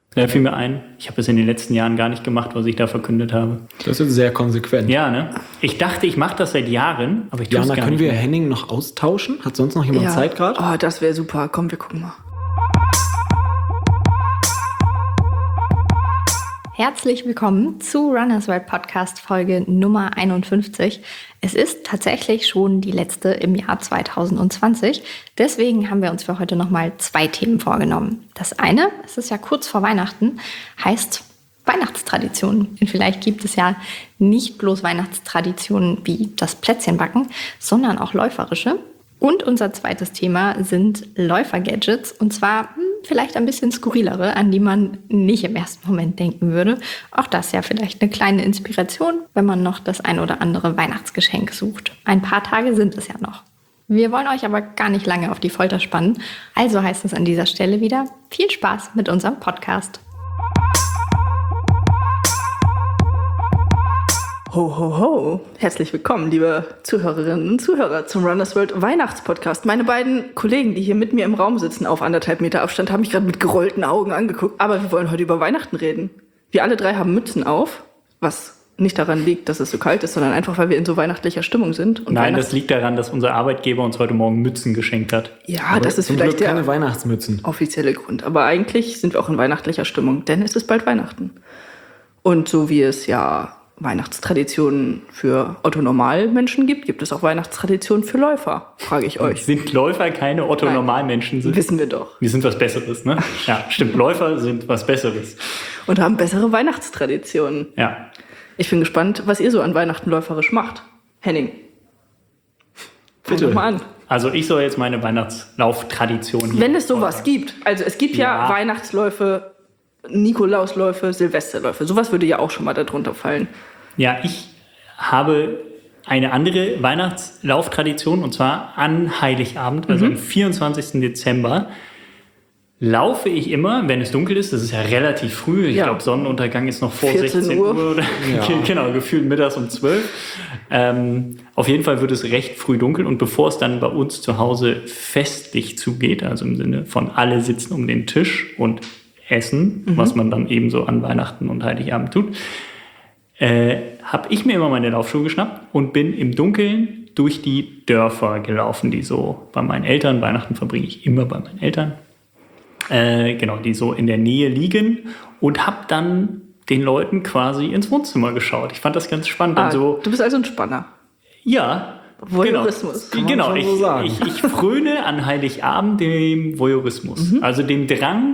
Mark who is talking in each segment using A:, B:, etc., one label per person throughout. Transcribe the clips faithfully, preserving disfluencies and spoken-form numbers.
A: Da fiel mir ein, ich habe es in den letzten Jahren gar nicht gemacht, was ich da verkündet habe.
B: Das ist sehr konsequent.
A: Ja, ne? Ich dachte, ich mache das seit Jahren, aber ich tue es gar nicht.
B: Jana, können wir
A: mehr.
B: Henning noch austauschen? Hat sonst noch jemand
C: Ja.
B: Zeit gerade?
C: Oh, das wäre super. Komm, wir gucken mal.
D: Herzlich willkommen zu Runners World Podcast Folge Nummer einundfünfzig. Es ist tatsächlich schon die letzte im Jahr zwanzig zwanzig. Deswegen haben wir uns für heute nochmal zwei Themen vorgenommen. Das eine, es ist ja kurz vor Weihnachten, heißt Weihnachtstraditionen. Und vielleicht gibt es ja nicht bloß Weihnachtstraditionen wie das Plätzchenbacken, sondern auch läuferische. Und unser zweites Thema sind Läufer-Gadgets, und zwar hm, vielleicht ein bisschen skurrilere, an die man nicht im ersten Moment denken würde. Auch das ja vielleicht eine kleine Inspiration, wenn man noch das ein oder andere Weihnachtsgeschenk sucht. Ein paar Tage sind es ja noch. Wir wollen euch aber gar nicht lange auf die Folter spannen. Also heißt es an dieser Stelle wieder, viel Spaß mit unserem Podcast.
C: Ho, ho, ho. Herzlich willkommen, liebe Zuhörerinnen und Zuhörer, zum Runners World Weihnachtspodcast. Meine beiden Kollegen, die hier mit mir im Raum sitzen, auf anderthalb Meter Abstand, haben mich gerade mit gerollten Augen angeguckt. Aber wir wollen heute über Weihnachten reden. Wir alle drei haben Mützen auf, was nicht daran liegt, dass es so kalt ist, sondern einfach, weil wir in so weihnachtlicher Stimmung sind. Und
A: Nein, das liegt daran, dass unser Arbeitgeber uns heute Morgen Mützen geschenkt hat.
C: Ja,
B: Aber
C: das ist
B: zum
C: vielleicht
B: Glück keine
C: der
B: Weihnachtsmützen.
C: offizielle Grund. Aber eigentlich sind wir auch in weihnachtlicher Stimmung, denn es ist bald Weihnachten. Und so wie es ja Weihnachtstraditionen für Otto-Normal-Menschen gibt, gibt es auch Weihnachtstraditionen für Läufer, frage ich euch.
A: Sind Läufer keine Otto-Normalmenschen? Sind?
C: Wissen wir doch.
A: Wir sind was Besseres, ne? Ja, stimmt. Läufer sind was Besseres.
C: Und haben bessere Weihnachtstraditionen.
A: Ja.
C: Ich bin gespannt, was ihr so an Weihnachten läuferisch macht. Henning, fang
B: Bitte.
C: doch mal an.
A: Also ich soll jetzt meine Weihnachtslauftradition hier
C: Wenn es sowas gibt, also es gibt ja,
A: Ja.
C: Weihnachtsläufe, Nikolausläufe, Silvesterläufe, sowas würde ja auch schon mal darunter fallen.
A: Ja, ich habe eine andere Weihnachtslauftradition, und zwar an Heiligabend, also am vierundzwanzigsten Dezember, laufe ich immer, wenn es dunkel ist. Das ist ja relativ früh. Ich
C: Ja.
A: glaube, Sonnenuntergang ist noch vor
C: vierzehn
A: sechzehn
C: Uhr.
A: Uhr. Oder
B: Ja.
A: Genau, gefühlt mittags um zwölf. Ähm, auf jeden Fall wird es recht früh dunkel. Und bevor es dann bei uns zu Hause festlich zugeht, also im Sinne von alle sitzen um den Tisch und essen,
C: Mhm.
A: was man dann eben so an Weihnachten und Heiligabend tut, äh, habe ich mir immer meine Laufschuhe geschnappt und bin im Dunkeln durch die Dörfer gelaufen, die so bei meinen Eltern, Weihnachten verbringe ich immer bei meinen Eltern, äh, genau, die so in der Nähe liegen, und habe dann den Leuten quasi ins Wohnzimmer geschaut. Ich fand das ganz spannend.
C: Ah,
A: und so,
C: du bist also ein Spanner.
A: ja,
C: Voyeurismus.
A: Genau,
B: Kann man
A: genau.
B: schon
A: Ich,
B: so sagen.
A: ich, ich fröne an Heiligabend dem Voyeurismus,
C: Mhm.
A: also dem Drang,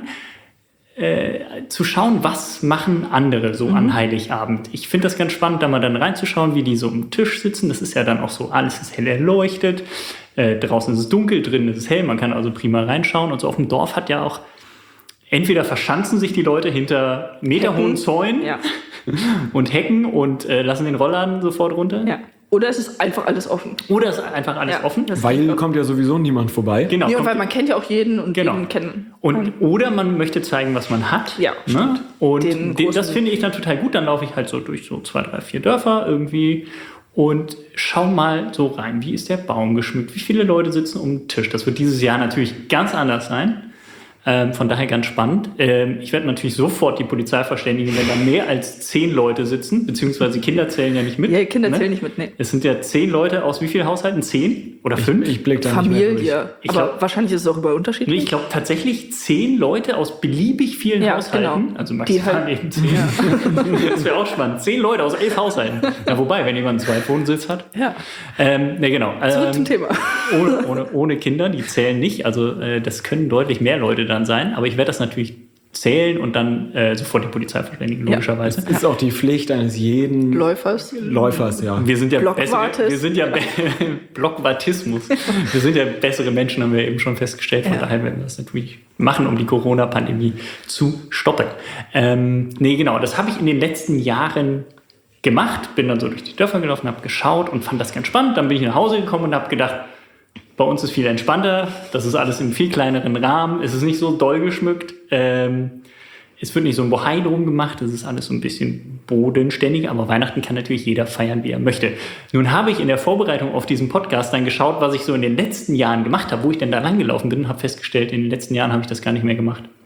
A: äh, zu schauen, was machen andere so
C: Mhm.
A: an Heiligabend. Ich finde das ganz spannend, da mal dann reinzuschauen, wie die so am Tisch sitzen. Das ist ja dann auch so, alles ist hell erleuchtet. Äh, draußen ist es dunkel, drinnen ist es hell. Man kann also prima reinschauen. Und so auf dem Dorf hat ja auch, entweder verschanzen sich die Leute hinter meterhohen
C: Hecken.
A: Zäunen
C: Ja.
A: und Hecken und äh, lassen den Rollladen sofort runter.
C: ja. Oder es ist einfach alles offen.
A: Oder ist einfach alles
C: Ja,
A: offen.
C: das-
B: Weil kommt ja sowieso niemand vorbei.
A: Genau.
C: Nee, und
A: kommt-
C: weil man kennt ja auch jeden und
A: Genau.
C: jeden kennen.
A: Und, oder man möchte zeigen, was man hat.
C: Ja,
A: ne?
C: stimmt.
A: Und
C: Den
A: den,
C: großen-
A: das finde ich dann total gut. Dann laufe ich halt so durch so zwei, drei, vier Dörfer irgendwie und schau mal so rein. Wie ist der Baum geschmückt? Wie viele Leute sitzen um den Tisch? Das wird dieses Jahr natürlich ganz anders sein. Ähm, von daher ganz spannend. Ähm, ich werde natürlich sofort die Polizei verständigen, wenn da mehr als zehn Leute sitzen, beziehungsweise Kinder zählen ja nicht mit.
C: Ja, Kinder
A: ne?
C: zählen nicht mit, nee.
A: Es sind ja zehn Leute aus wie vielen Haushalten? Zehn oder fünf?
B: Ich blick da nicht mehr durch.
C: Familie.
A: Ich
C: Aber
A: glaub-
C: wahrscheinlich ist es auch über
A: Nee,
C: unterschiedlich.
A: ich glaube tatsächlich zehn Leute aus beliebig vielen
C: Ja,
A: Haushalten.
C: genau.
A: Also
C: Die
A: maximal
C: halt-
A: eben zehn. Das wäre auch spannend. Zehn Leute aus elf Haushalten. Ja, wobei, wenn jemand einen Zweitwohnsitz hat.
C: Ja.
A: Ähm, ne, genau.
C: Zurück
A: Ähm,
C: zum Thema.
A: Ohne, ohne, ohne Kinder, die zählen nicht. Also äh, das können deutlich mehr Leute dann sein. Aber ich werde das natürlich zählen und dann äh, sofort die Polizei verständigen, logischerweise.
B: Das ist auch die Pflicht eines jeden
C: Läufers.
B: Läufers, ja.
A: Wir sind ja bessere,
C: Blockwartes.
A: wir sind ja be- Blockwartismus. Wir sind ja bessere Menschen, haben wir eben schon festgestellt. Von
C: Ja.
A: daher werden wir das natürlich machen, um die Corona-Pandemie zu stoppen. Ähm, nee, genau, das habe ich in den letzten Jahren gemacht. Bin dann so durch die Dörfer gelaufen, habe geschaut und fand das ganz spannend. Dann bin ich nach Hause gekommen und habe gedacht, bei uns ist viel entspannter. Das ist alles in viel kleineren Rahmen. Es ist nicht so doll geschmückt. Ähm, es wird nicht so ein Bohai drum gemacht. Es ist alles so ein bisschen bodenständiger. Aber Weihnachten kann natürlich jeder feiern, wie er möchte. Nun habe ich in der Vorbereitung auf diesen Podcast dann geschaut, was ich so in den letzten Jahren gemacht habe, wo ich denn da lang gelaufen bin, und habe festgestellt, in den letzten Jahren habe ich das gar nicht mehr gemacht.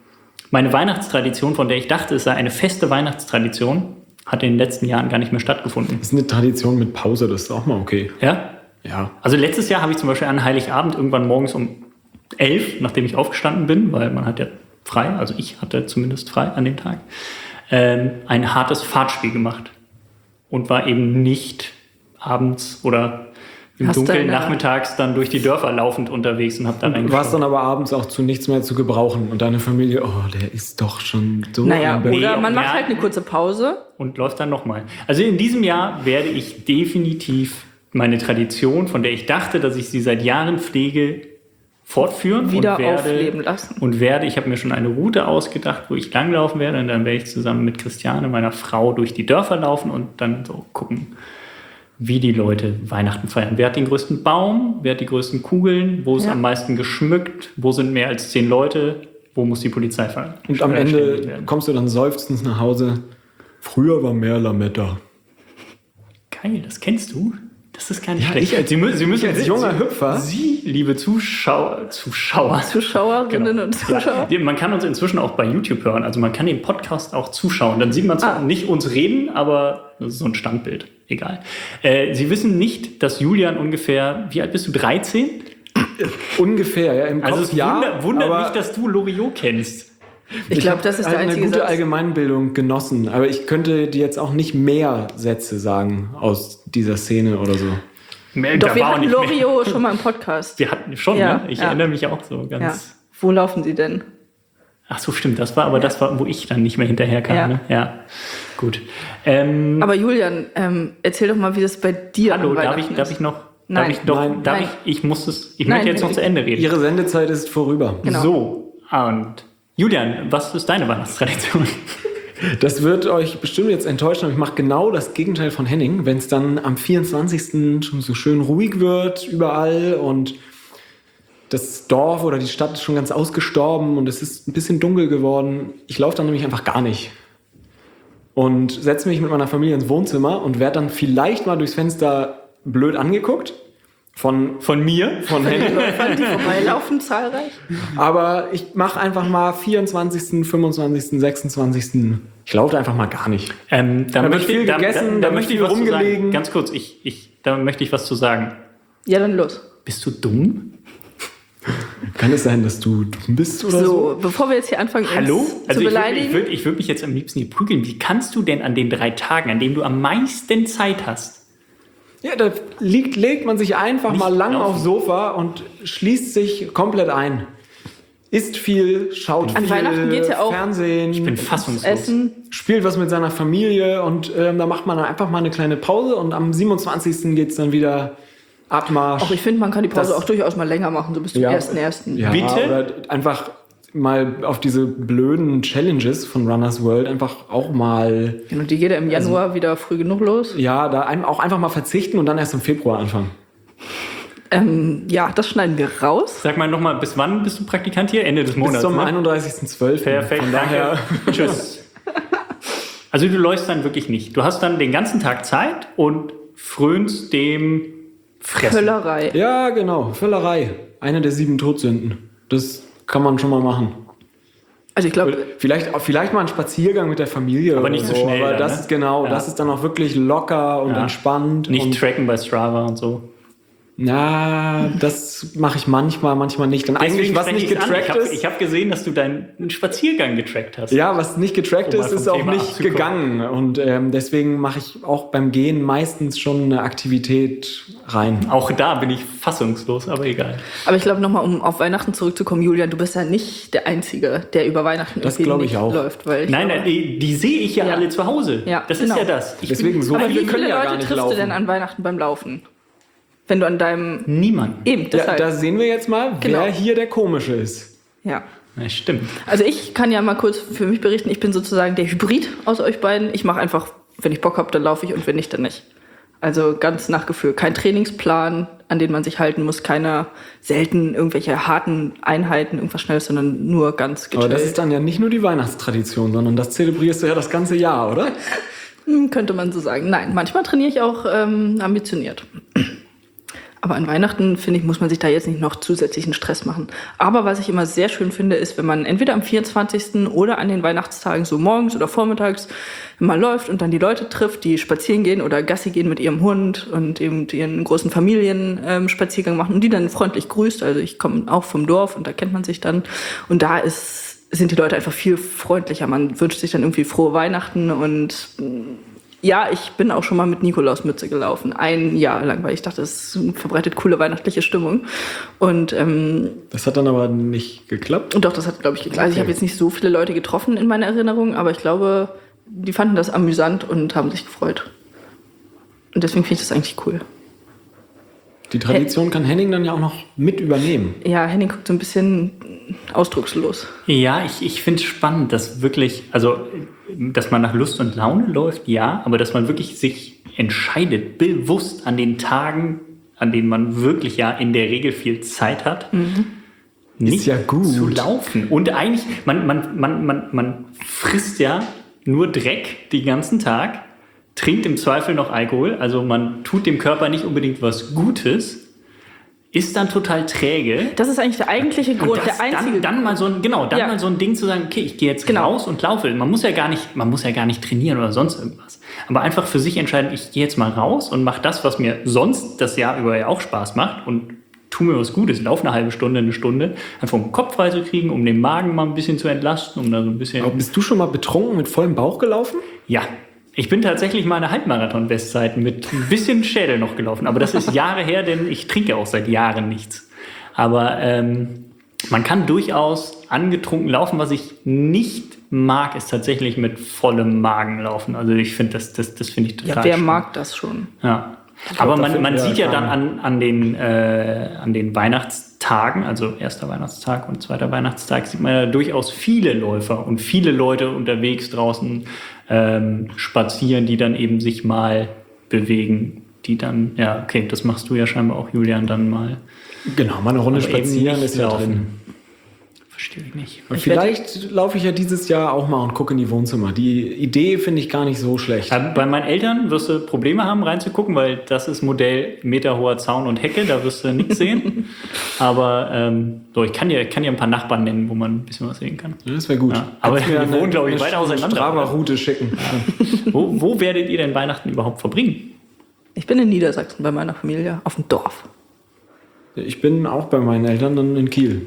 A: Meine Weihnachtstradition, von der ich dachte, es sei eine feste Weihnachtstradition, hat in den letzten Jahren gar nicht mehr stattgefunden.
B: Das ist eine Tradition mit Pause, das ist auch mal okay.
A: Ja?
B: Ja.
A: Also letztes Jahr habe ich zum Beispiel an Heiligabend irgendwann morgens um elf, nachdem ich aufgestanden bin, weil man hat ja frei, also ich hatte zumindest frei an dem Tag, ähm, ein hartes Fahrtspiel gemacht. Und war eben nicht abends oder im
C: Hast
A: Dunkeln
C: deine-
A: nachmittags dann durch die Dörfer laufend unterwegs und hab da
B: Du warst
A: reingeschaut.
B: dann aber abends auch zu nichts mehr zu gebrauchen. Und deine Familie, oh, der ist doch schon so
C: Naja,
B: am Bett.
C: oder
A: Nee,
C: man macht
A: ja.
C: halt eine kurze Pause.
A: Und läuft dann nochmal. Also in diesem Jahr werde ich definitiv meine Tradition, von der ich dachte, dass ich sie seit Jahren pflege, fortführen.
C: Wieder
A: und werde,
C: aufleben lassen.
A: Und werde, ich habe mir schon eine Route ausgedacht, wo ich langlaufen werde. Und dann werde ich zusammen mit Christiane, meiner Frau, durch die Dörfer laufen und dann so gucken, wie die Leute Weihnachten feiern. Wer hat den größten Baum? Wer hat die größten Kugeln? Wo ist
C: Ja.
A: am meisten geschmückt? Wo sind mehr als zehn Leute? Wo muss die Polizei fahren?
B: Und am
A: Äh, ständig
B: Ende
A: werden.
B: kommst du dann seufzend nach Hause. Früher war mehr Lametta.
A: Geil, das kennst du? Das ist gar nicht
B: Ja,
A: schlecht.
B: ich als-
A: Sie, mü- Sie müssen
B: ich als junger Hüpfer?
A: Sie, liebe Zuschauer, Zuschauer.
C: Zuschauerinnen
A: Genau.
C: und Zuschauer.
A: Ja, man kann uns inzwischen auch bei YouTube hören. Also man kann den Podcast auch zuschauen. Dann sieht man zwar
C: Ah.
A: nicht uns reden, aber das ist so ein Standbild. Egal. Äh, Sie wissen nicht, dass Julian ungefähr, wie alt bist du? dreizehn?
B: Ungefähr, ja, im Kopf
A: Also es
B: ja.
A: wundert, wundert
B: aber
A: mich, dass du Loriot kennst.
C: Ich glaube,
B: hab
C: das ist
B: halt
C: der einzige
B: eine gute
C: Satz.
B: Allgemeinbildung genossen. Aber ich könnte dir jetzt auch nicht mehr Sätze sagen aus dieser Szene oder so.
A: Mehr,
C: Doch,
A: da
C: wir
A: war auch
C: hatten
A: nicht mehr.
C: Loriot schon mal im Podcast.
A: Wir hatten schon,
C: Ja,
A: ne? Ich
C: ja.
A: erinnere mich auch so ganz.
C: Ja. Wo laufen sie denn?
A: Ach so, stimmt. Das war aber das, war, wo ich dann nicht mehr hinterherkam.
C: Ja.
A: Ne? Ja, gut. Ähm,
C: Aber Julian, ähm, erzähl doch mal, wie das bei dir
A: hallo,
C: an
A: darf
C: Weihnachten
A: ich, darf
C: ist.
A: ich noch?
C: Nein.
A: Darf ich doch?
B: Nein.
A: Darf
C: Nein.
A: ich? Ich muss es. Ich
C: Nein,
A: möchte jetzt noch zu Ende reden.
B: Ihre Sendezeit ist vorüber.
C: Genau.
A: So, und Julian, was ist deine Weihnachtstradition?
B: Das wird euch bestimmt jetzt enttäuschen, aber ich mache genau das Gegenteil von Henning. Wenn es dann am vierundzwanzigsten schon so schön ruhig wird überall und das Dorf oder die Stadt ist schon ganz ausgestorben und es ist ein bisschen dunkel geworden. Ich laufe dann nämlich einfach gar nicht. Und setze mich mit meiner Familie ins Wohnzimmer und werde dann vielleicht mal durchs Fenster blöd angeguckt. Von,
A: Von mir?
B: von Henning.
C: Läufern, die vorbeilaufen, zahlreich?
B: Aber ich mache einfach mal vierundzwanzigsten, fünfundzwanzigsten, sechsundzwanzigsten Ich laufe einfach mal gar nicht.
A: Ähm, da,
B: Da wird
A: möchte,
B: viel
A: da,
B: gegessen,
A: da,
B: da
A: da
B: wird
A: möchte ich
B: viel
A: was zu sagen.
B: rumgelegen.
A: Ganz kurz, ich, ich, da möchte ich was zu sagen.
C: Ja, dann los.
A: Bist du dumm?
B: Kann es sein, dass du dumm bist oder so?
C: So, bevor wir jetzt hier anfangen, uns
A: Hallo?
C: zu
A: Also ich würde
C: beleidigen.
A: ich würd, ich würd mich jetzt am liebsten hier prügeln. Wie kannst du denn an den drei Tagen, an denen du am meisten Zeit hast,
B: Ja, da liegt, legt man sich einfach
A: Nicht
B: mal lang
A: laufen.
B: aufs Sofa und schließt sich komplett ein. Isst viel, schaut
C: An
B: viel
C: Weihnachten geht's ja auch-
B: Fernsehen,
A: ich bin fassungslos.
C: Essen.
B: spielt was mit seiner Familie und ähm, da macht man dann einfach mal eine kleine Pause und am siebenundzwanzigsten geht's dann wieder Abmarsch.
C: Auch ich finde, man kann die Pause
B: Das-
C: auch durchaus mal länger machen, so bis zum
B: Ja.
C: ersten ersten
B: Ja,
A: Bitte?
B: oder einfach mal auf diese blöden Challenges von Runners World einfach auch mal,
C: Und die geht ja im Januar wieder früh genug los.
B: ja, da ein, auch einfach mal verzichten und dann erst im Februar anfangen.
C: Ähm, ja, das schneiden wir raus.
A: Sag mal nochmal, bis wann bist du Praktikant hier? Ende des Monats,
B: Bis zum
A: ne?
B: einunddreißigsten zwölften
A: Perfekt,
B: Von daher,
A: danke. Tschüss. Also du läufst dann wirklich nicht. Du hast dann den ganzen Tag Zeit und frönst dem Fressen.
C: Völlerei.
B: ja, genau, Völlerei. Eine der sieben Todsünden. Das kann man schon mal machen.
C: Also ich glaube,
B: Vielleicht, vielleicht mal einen Spaziergang mit der Familie.
A: Aber
B: oder
A: nicht so schnell
B: Aber
A: dann,
B: das
A: ne?
B: ist genau,
A: Ja.
B: das ist dann auch wirklich locker und
A: Ja.
B: entspannt.
A: Nicht
B: und,
A: tracken bei Strava und so.
B: na, das mache ich manchmal, manchmal nicht. Und eigentlich, was
A: spreche
B: nicht
A: ich's an.
B: getrackt
A: Ich habe
B: ist,
A: hab gesehen, dass du deinen Spaziergang getrackt hast.
B: ja, was nicht getrackt
A: Um mal
B: ist,
A: vom
B: ist auch
A: Thema
B: nicht
A: abzukommen.
B: gegangen. Und ähm, deswegen mache ich auch beim Gehen meistens schon eine Aktivität rein.
A: Auch da bin ich fassungslos, aber egal.
C: aber ich glaube nochmal, um auf Weihnachten zurückzukommen, Julian, du bist ja nicht der Einzige, der über Weihnachten
B: Das
C: irgendwie
B: glaube ich
C: nicht
B: auch.
C: läuft. Weil ich
A: Nein,
C: glaube,
A: nein, die, die sehe ich ja,
C: Ja.
A: alle zu Hause.
C: Ja,
A: das
C: genau.
A: ist ja das. Ich
B: Deswegen so
C: aber
B: viele
C: wie
B: können
C: viele
B: ja
C: Leute
B: gar nicht
C: triffst
B: laufen.
C: du denn an Weihnachten beim Laufen? Wenn du an deinem...
A: bin niemand.
C: Eben,
B: Ja,
C: deshalb.
B: da sehen wir jetzt mal,
C: Genau.
B: wer hier der Komische ist.
C: ja.
A: Ja, stimmt.
C: Also ich kann ja mal kurz für mich berichten, ich bin sozusagen der Hybrid aus euch beiden. Ich mache einfach, wenn ich Bock habe, dann laufe ich und wenn nicht, dann nicht. Also ganz nach Gefühl. Kein Trainingsplan, an den man sich halten muss, keine selten irgendwelche harten Einheiten, irgendwas Schnelles, sondern nur ganz
B: Aber
C: gechillt.
B: das ist dann ja nicht nur die Weihnachtstradition, sondern das zelebrierst du ja das ganze Jahr, oder?
C: Hm, könnte man so sagen. Nein, manchmal trainiere ich auch ähm, ambitioniert. Aber an Weihnachten, finde ich, muss man sich da jetzt nicht noch zusätzlichen Stress machen. Aber was ich immer sehr schön finde, ist, wenn man entweder am vierundzwanzigsten oder an den Weihnachtstagen so morgens oder vormittags mal läuft und dann die Leute trifft, die spazieren gehen oder Gassi gehen mit ihrem Hund und eben ihren großen Familienspaziergang ähm, machen und die dann freundlich grüßt. Also ich komme auch vom Dorf und da kennt man sich dann. Und da ist, sind die Leute einfach viel freundlicher. Man wünscht sich dann irgendwie frohe Weihnachten und ja, ich bin auch schon mal mit Nikolausmütze gelaufen, ein Jahr lang, weil ich dachte, es verbreitet coole weihnachtliche Stimmung. Und ähm,
B: das hat dann aber nicht geklappt?
C: Und doch, das hat, glaube ich, geklappt. Also ich habe jetzt nicht so viele Leute getroffen in meiner Erinnerung, aber ich glaube, die fanden das amüsant und haben sich gefreut. Und deswegen finde ich das eigentlich cool.
B: Die Tradition kann Henning dann ja auch noch mit übernehmen.
C: Ja, Henning guckt so ein bisschen ausdruckslos.
A: Ja, ich, ich finde es spannend, dass wirklich, also dass man nach Lust und Laune läuft, ja, aber dass man wirklich sich entscheidet, bewusst an den Tagen, an denen man wirklich ja in der Regel viel Zeit hat, mhm. nicht
B: ja gut.
A: zu laufen. Und eigentlich, man, man, man, man, man frisst ja nur Dreck den ganzen Tag, trinkt im Zweifel noch Alkohol, also man tut dem Körper nicht unbedingt was Gutes, ist dann total träge.
C: Das ist eigentlich der eigentliche Grund,
A: das,
C: der einzige
A: dann, dann mal so ein genau, dann
C: ja.
A: mal so ein Ding zu sagen, okay, ich gehe jetzt
C: genau.
A: raus und laufe. Man muss ja gar nicht, man muss ja gar nicht trainieren oder sonst irgendwas. Aber einfach für sich entscheiden, ich gehe jetzt mal raus und mache das, was mir sonst das Jahr über ja auch Spaß macht und tu mir was Gutes, laufe eine halbe Stunde, eine Stunde, einfach um den Kopf frei zu kriegen, um den Magen mal ein bisschen zu entlasten, um da so ein bisschen.
B: Aber bist du schon mal betrunken mit vollem Bauch gelaufen?
A: Ja. Ich bin tatsächlich mal eine Halbmarathon-Bestzeit mit ein bisschen Schädel noch gelaufen. Aber das ist Jahre her, denn ich trinke auch seit Jahren nichts. Aber ähm, man kann durchaus angetrunken laufen. Was ich nicht mag, ist tatsächlich mit vollem Magen laufen. Also ich finde, das, das, das finde ich total
C: Ja, wer
A: schlimm.
C: mag das schon?
A: Ja. Aber man, man sieht ja dann an, an, den, äh, an den Weihnachtstagen, also erster Weihnachtstag und zweiter Weihnachtstag, sieht man ja durchaus viele Läufer und viele Leute unterwegs draußen ähm, spazieren, die dann eben sich mal bewegen, die dann, ja, okay, das machst du ja scheinbar auch, Julian, dann mal.
B: Genau, mal eine Runde spazieren ist ja drin.
A: Verstehe ich nicht.
B: Und vielleicht laufe ich ja dieses Jahr auch mal und gucke in die Wohnzimmer. Die Idee finde ich gar nicht so schlecht.
A: Ähm, bei meinen Eltern wirst du Probleme haben, reinzugucken, weil das ist Modell meterhoher Zaun und Hecke, da wirst du nichts sehen. Aber ähm, so, ich kann dir, kann dir ein paar Nachbarn nennen, wo man ein bisschen was sehen kann.
B: Ja, das wäre gut.
A: Ja, aber die
B: eine,
A: wohnen, glaube ich, weit auseinander.
B: Strava-Route schicken.
A: Ja. wo, wo werdet ihr denn Weihnachten überhaupt verbringen?
C: Ich bin in Niedersachsen bei meiner Familie, auf dem Dorf.
B: Ich bin auch bei meinen Eltern dann in Kiel.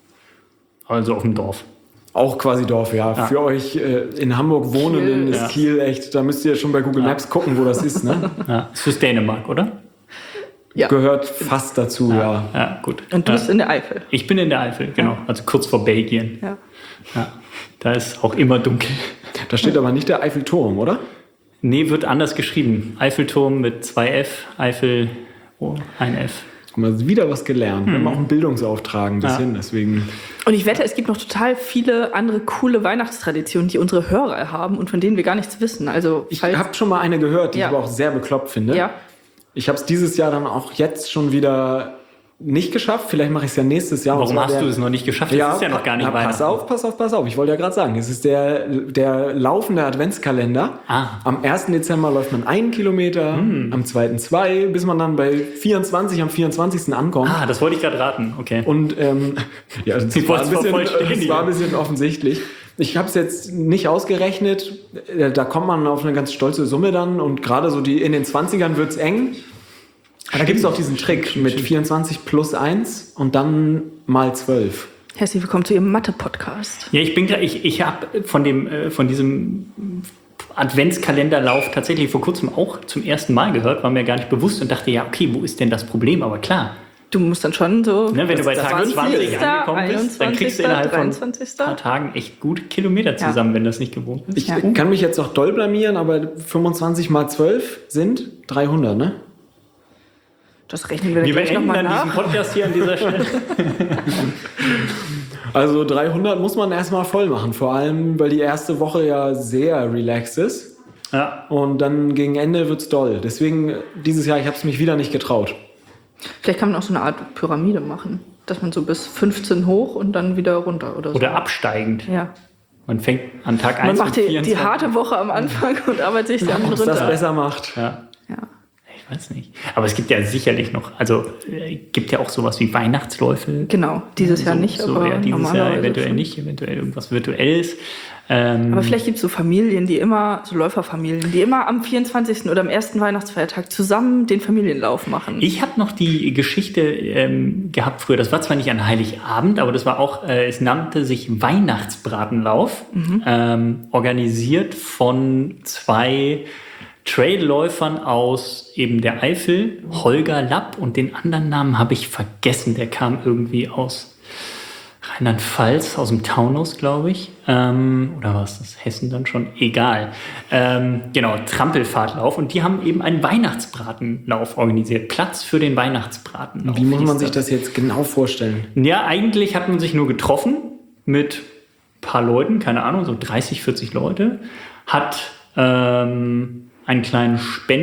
A: Also auf dem Dorf.
B: Auch quasi Dorf, ja. ja. Für euch äh, in Hamburg Wohnenden ist
A: ja.
B: Kiel echt, da müsst ihr schon bei Google Maps ja. gucken, wo das ist. Ne?
A: Ja. Das ist Dänemark, oder?
B: Ja. Gehört fast dazu, ja.
A: Ja, ja gut.
C: Und du
A: ja.
C: bist in der Eifel.
A: Ich bin in der Eifel, genau. Also kurz vor Belgien.
C: Ja.
A: Ja. Da ist auch immer dunkel.
B: Da steht aber nicht der Eiffelturm, oder?
A: Nee, wird anders geschrieben. Eiffelturm mit zwei F, Eifel, oh, ein F.
B: Guck mal, wieder was gelernt. Hm. Wir haben auch einen Bildungsauftrag ein bisschen, ja. deswegen.
C: Und ich wette, es gibt noch total viele andere coole Weihnachtstraditionen, die unsere Hörer haben und von denen wir gar nichts wissen. Also,
B: ich habe schon mal eine gehört, die
C: ja.
B: ich aber auch sehr bekloppt finde.
C: Ja.
B: Ich habe es dieses Jahr dann auch jetzt schon wieder nicht geschafft. Vielleicht mache ich es ja nächstes Jahr.
A: Warum hast
B: der,
A: du es noch nicht geschafft? Das
B: ja,
A: ist ja noch gar nicht
B: na,
A: Weihnachten.
B: Pass auf, pass auf, pass auf. Ich wollte ja gerade sagen, es ist der, der laufende Adventskalender.
A: Ah.
B: Am ersten Dezember läuft man einen Kilometer, hm. am zweiten zwei, bis man dann bei vierundzwanzig am vierundzwanzigsten ankommt.
A: Ah, das wollte ich gerade raten. Okay.
B: Und ähm, ja, das,
A: ich
B: war ein bisschen, das war ein bisschen offensichtlich. Ich habe es jetzt nicht ausgerechnet. Da kommt man auf eine ganz stolze Summe dann. Und gerade so die in den zwanzigern wird es eng. Aber da gibt es auch diesen Trick mit vierundzwanzig plus eins und dann mal zwölf.
C: Herzlich willkommen zu Ihrem Mathe-Podcast.
A: Ja, ich bin gerade, ich, ich habe von dem, äh, von diesem Adventskalenderlauf tatsächlich vor kurzem auch zum ersten Mal gehört, war mir gar nicht bewusst und dachte, ja, okay, wo ist denn das Problem? Aber klar.
C: Du musst dann schon so.
A: Ne, wenn du bei Tag zwanzig angekommen bist, dann kriegst du innerhalb von ein paar Tagen echt gute Kilometer zusammen, ja. wenn das nicht gewohnt ist.
B: Ich ja. kann mich jetzt auch doll blamieren, aber fünfundzwanzig mal zwölf sind dreihundert, ne?
C: Das rechnen wir,
A: wir
C: gleich nochmal nach.
A: diesen Podcast hier an dieser Stelle.
B: Also dreihundert muss man erstmal voll machen, vor allem, weil die erste Woche ja sehr relaxed ist.
A: Ja.
B: Und dann gegen Ende wird's doll. Deswegen dieses Jahr, ich habe es mich wieder nicht getraut.
C: Vielleicht kann man auch so eine Art Pyramide machen, dass man so bis fünfzehn hoch und dann wieder runter oder so.
A: Oder absteigend.
C: Ja.
A: Man fängt an Tag eins
C: Man macht
A: mit
C: die, die harte Woche am Anfang und arbeitet sich dann
B: Ob
C: runter.
B: das besser macht.
A: Ja.
C: Ja.
A: Ich Ich weiß nicht. Aber es gibt ja sicherlich noch, also äh, gibt ja auch sowas wie Weihnachtsläufe.
C: Genau, dieses Jahr
A: so,
C: nicht,
A: so,
C: aber
A: ja, dieses
C: normalerweise
A: Jahr eventuell
C: schon.
A: nicht, eventuell irgendwas Virtuelles. Ähm,
C: Aber vielleicht gibt es so Familien, die immer, so Läuferfamilien, die immer am vierundzwanzigsten oder am ersten Weihnachtsfeiertag zusammen den Familienlauf machen.
A: Ich habe noch die Geschichte ähm, gehabt früher, das war zwar nicht an Heiligabend, aber das war auch, äh, es nannte sich Weihnachtsbratenlauf, mhm. ähm, organisiert von zwei Trailläufern aus eben der Eifel, Holger Lapp, und den anderen Namen habe ich vergessen, der kam irgendwie aus Rheinland-Pfalz, aus dem Taunus, glaube ich. Ähm, oder war es das Hessen dann schon? Egal. Ähm, genau, Trampelfahrtlauf. Und die haben eben einen Weihnachtsbratenlauf organisiert. Platz für den Weihnachtsbratenlauf.
B: Wie muss man sich das jetzt genau vorstellen?
A: Ja, eigentlich hat man sich nur getroffen mit ein paar Leuten, keine Ahnung, so dreißig, vierzig Leute. Hat ähm, einen kleinen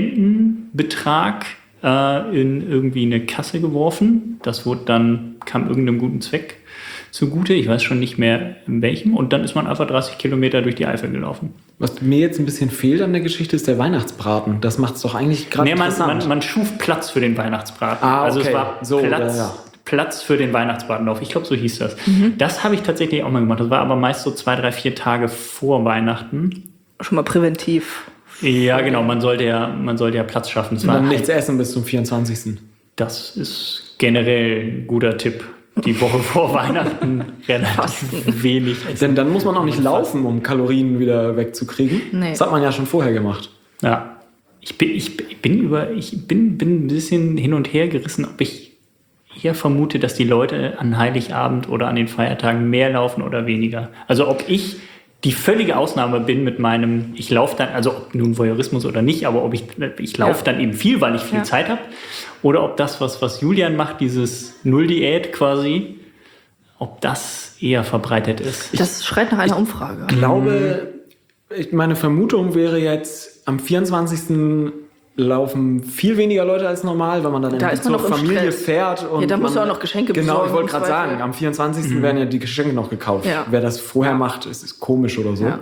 A: Spendenbetrag äh, in irgendwie eine Kasse geworfen. Das wurde dann, kam irgendeinem guten Zweck zugute. Ich weiß schon nicht mehr in welchem. Und dann ist man einfach dreißig Kilometer durch die Eifel gelaufen.
B: Was mir jetzt ein bisschen fehlt an der Geschichte, ist der Weihnachtsbraten. Das macht es doch eigentlich gerade
A: nee, man,
B: interessant.
A: man, man schuf Platz für den Weihnachtsbraten.
B: Ah, okay.
A: Also es war
B: so,
A: Platz,
B: ja, ja.
A: Platz für den Weihnachtsbratenlauf. Ich glaube, so hieß das. Mhm. Das habe ich tatsächlich auch mal gemacht. Das war aber meist so zwei, drei, vier Tage vor Weihnachten.
C: Schon mal präventiv.
A: Ja, genau. Man sollte ja, man sollte ja Platz schaffen. Das
B: Und
A: war
B: dann
A: halt,
B: nichts essen bis zum vierundzwanzigsten
A: Das ist generell ein guter Tipp. Die Woche vor Weihnachten relativ wenig essen.
B: Denn dann muss man auch nicht laufen, um Kalorien wieder wegzukriegen.
C: Nee.
B: Das hat man ja schon vorher gemacht.
A: Ja. Ich bin, ich bin über, ich bin, bin ein bisschen hin und her gerissen, ob ich eher vermute, dass die Leute an Heiligabend oder an den Feiertagen mehr laufen oder weniger. Also ob ich die völlige Ausnahme bin mit meinem, ich laufe dann, also ob nun Voyeurismus oder nicht, aber ob ich, ich laufe
C: ja.
A: dann eben viel, weil ich viel
C: ja.
A: Zeit habe. Oder ob das, was, was Julian macht, dieses Null-Diät quasi, ob das eher verbreitet ist.
C: Das schreit nach einer Umfrage.
B: Ich glaube, ich, meine Vermutung wäre jetzt, am vierundzwanzigsten laufen viel weniger Leute als normal, weil man dann
C: da
B: in zur Familie
C: Stress.
B: fährt. Und
C: ja, da musst
B: man,
C: du auch noch Geschenke
B: genau,
C: besorgen.
B: Genau, ich wollte gerade sagen, am vierundzwanzigsten Mhm. werden ja die Geschenke noch gekauft.
C: Ja.
B: Wer das vorher macht, ist, ist komisch oder so.
C: Ja.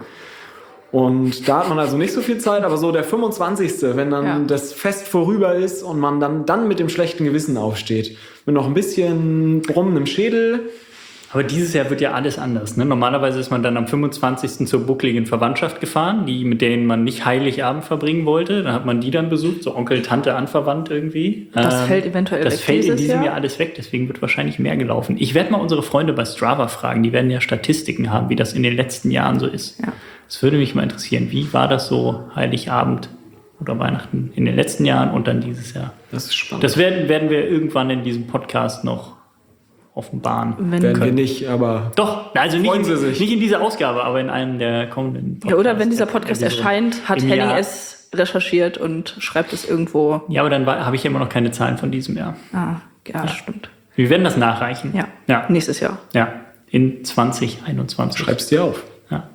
B: Und da hat man also nicht so viel Zeit, aber so der fünfundzwanzigste, wenn dann
C: ja.
B: das Fest vorüber ist und man dann, dann mit dem schlechten Gewissen aufsteht, mit noch ein bisschen Brummen im Schädel.
A: Aber dieses Jahr wird ja alles anders. Ne? Normalerweise ist man dann am fünfundzwanzigsten zur buckligen Verwandtschaft gefahren, die, mit denen man nicht Heiligabend verbringen wollte. Dann hat man die dann besucht, so Onkel, Tante, anverwandt irgendwie.
C: Das
A: ähm,
C: fällt eventuell
A: das
C: weg.
A: Das fällt in diesem
C: Jahr?
A: Jahr alles weg, deswegen wird wahrscheinlich mehr gelaufen. Ich werde mal unsere Freunde bei Strava fragen, die werden ja Statistiken haben, wie das in den letzten Jahren so ist.
C: Ja.
A: Das würde mich mal interessieren. Wie war das so Heiligabend oder Weihnachten in den letzten Jahren und dann dieses Jahr?
B: Das ist spannend.
A: Das werden, werden wir irgendwann in diesem Podcast noch offenbaren.
C: Wenn
B: Werden wir nicht, aber
A: Doch, also nicht
B: freuen
A: in,
B: Sie sich.
A: nicht in dieser Ausgabe, aber in einem der kommenden Podcasts.
C: Ja, oder wenn dieser Podcast
A: Episode.
C: erscheint, hat
A: Im
C: Henning
A: Jahr.
C: es recherchiert und schreibt es irgendwo.
A: Ja, aber dann habe ich ja immer noch keine Zahlen von diesem Jahr.
C: Ah, ja, stimmt.
A: Wir werden das nachreichen.
C: Ja.
A: Ja.
C: Nächstes Jahr.
A: Ja. In zwanzig einundzwanzig.
B: schreib's dir auf.
A: Ja.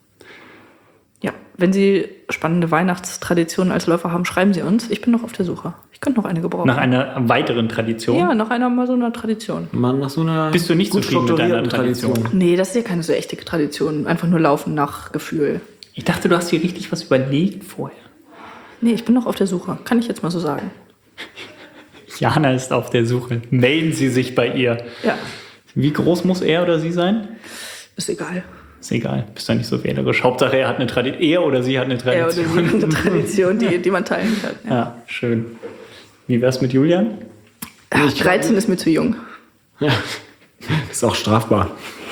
C: Ja, wenn Sie spannende Weihnachtstraditionen als Läufer haben, schreiben Sie uns. Ich bin noch auf der Suche. Ich könnte noch eine gebrauchen.
A: Nach einer weiteren Tradition.
C: Ja, nach einer mal so einer Tradition.
B: Man nach so einer
A: Bist du nicht
B: gut
A: zufrieden mit deiner
B: strukturierten
A: Tradition?
C: Nee, das ist ja keine so echte Tradition. Einfach nur laufen nach Gefühl.
A: Ich dachte, du hast dir richtig was überlegt vorher.
C: Nee, ich bin noch auf der Suche. Kann ich jetzt mal so sagen.
A: Jana ist auf der Suche. Melden Sie sich bei ihr.
C: Ja,
A: Wie groß muss er oder sie sein?
C: ist egal.
A: Ist egal. Bist du nicht so wählerisch. Hauptsache, er hat eine Tradition. Er oder sie hat eine
C: Er oder
A: Tradition.
C: sie hat eine Tradition, die, die man teilen kann. Ja.
A: Ja, schön. Wie wär's mit Julian?
C: Ach, dreizehn ist mir zu jung.
B: Ja, ist auch strafbar.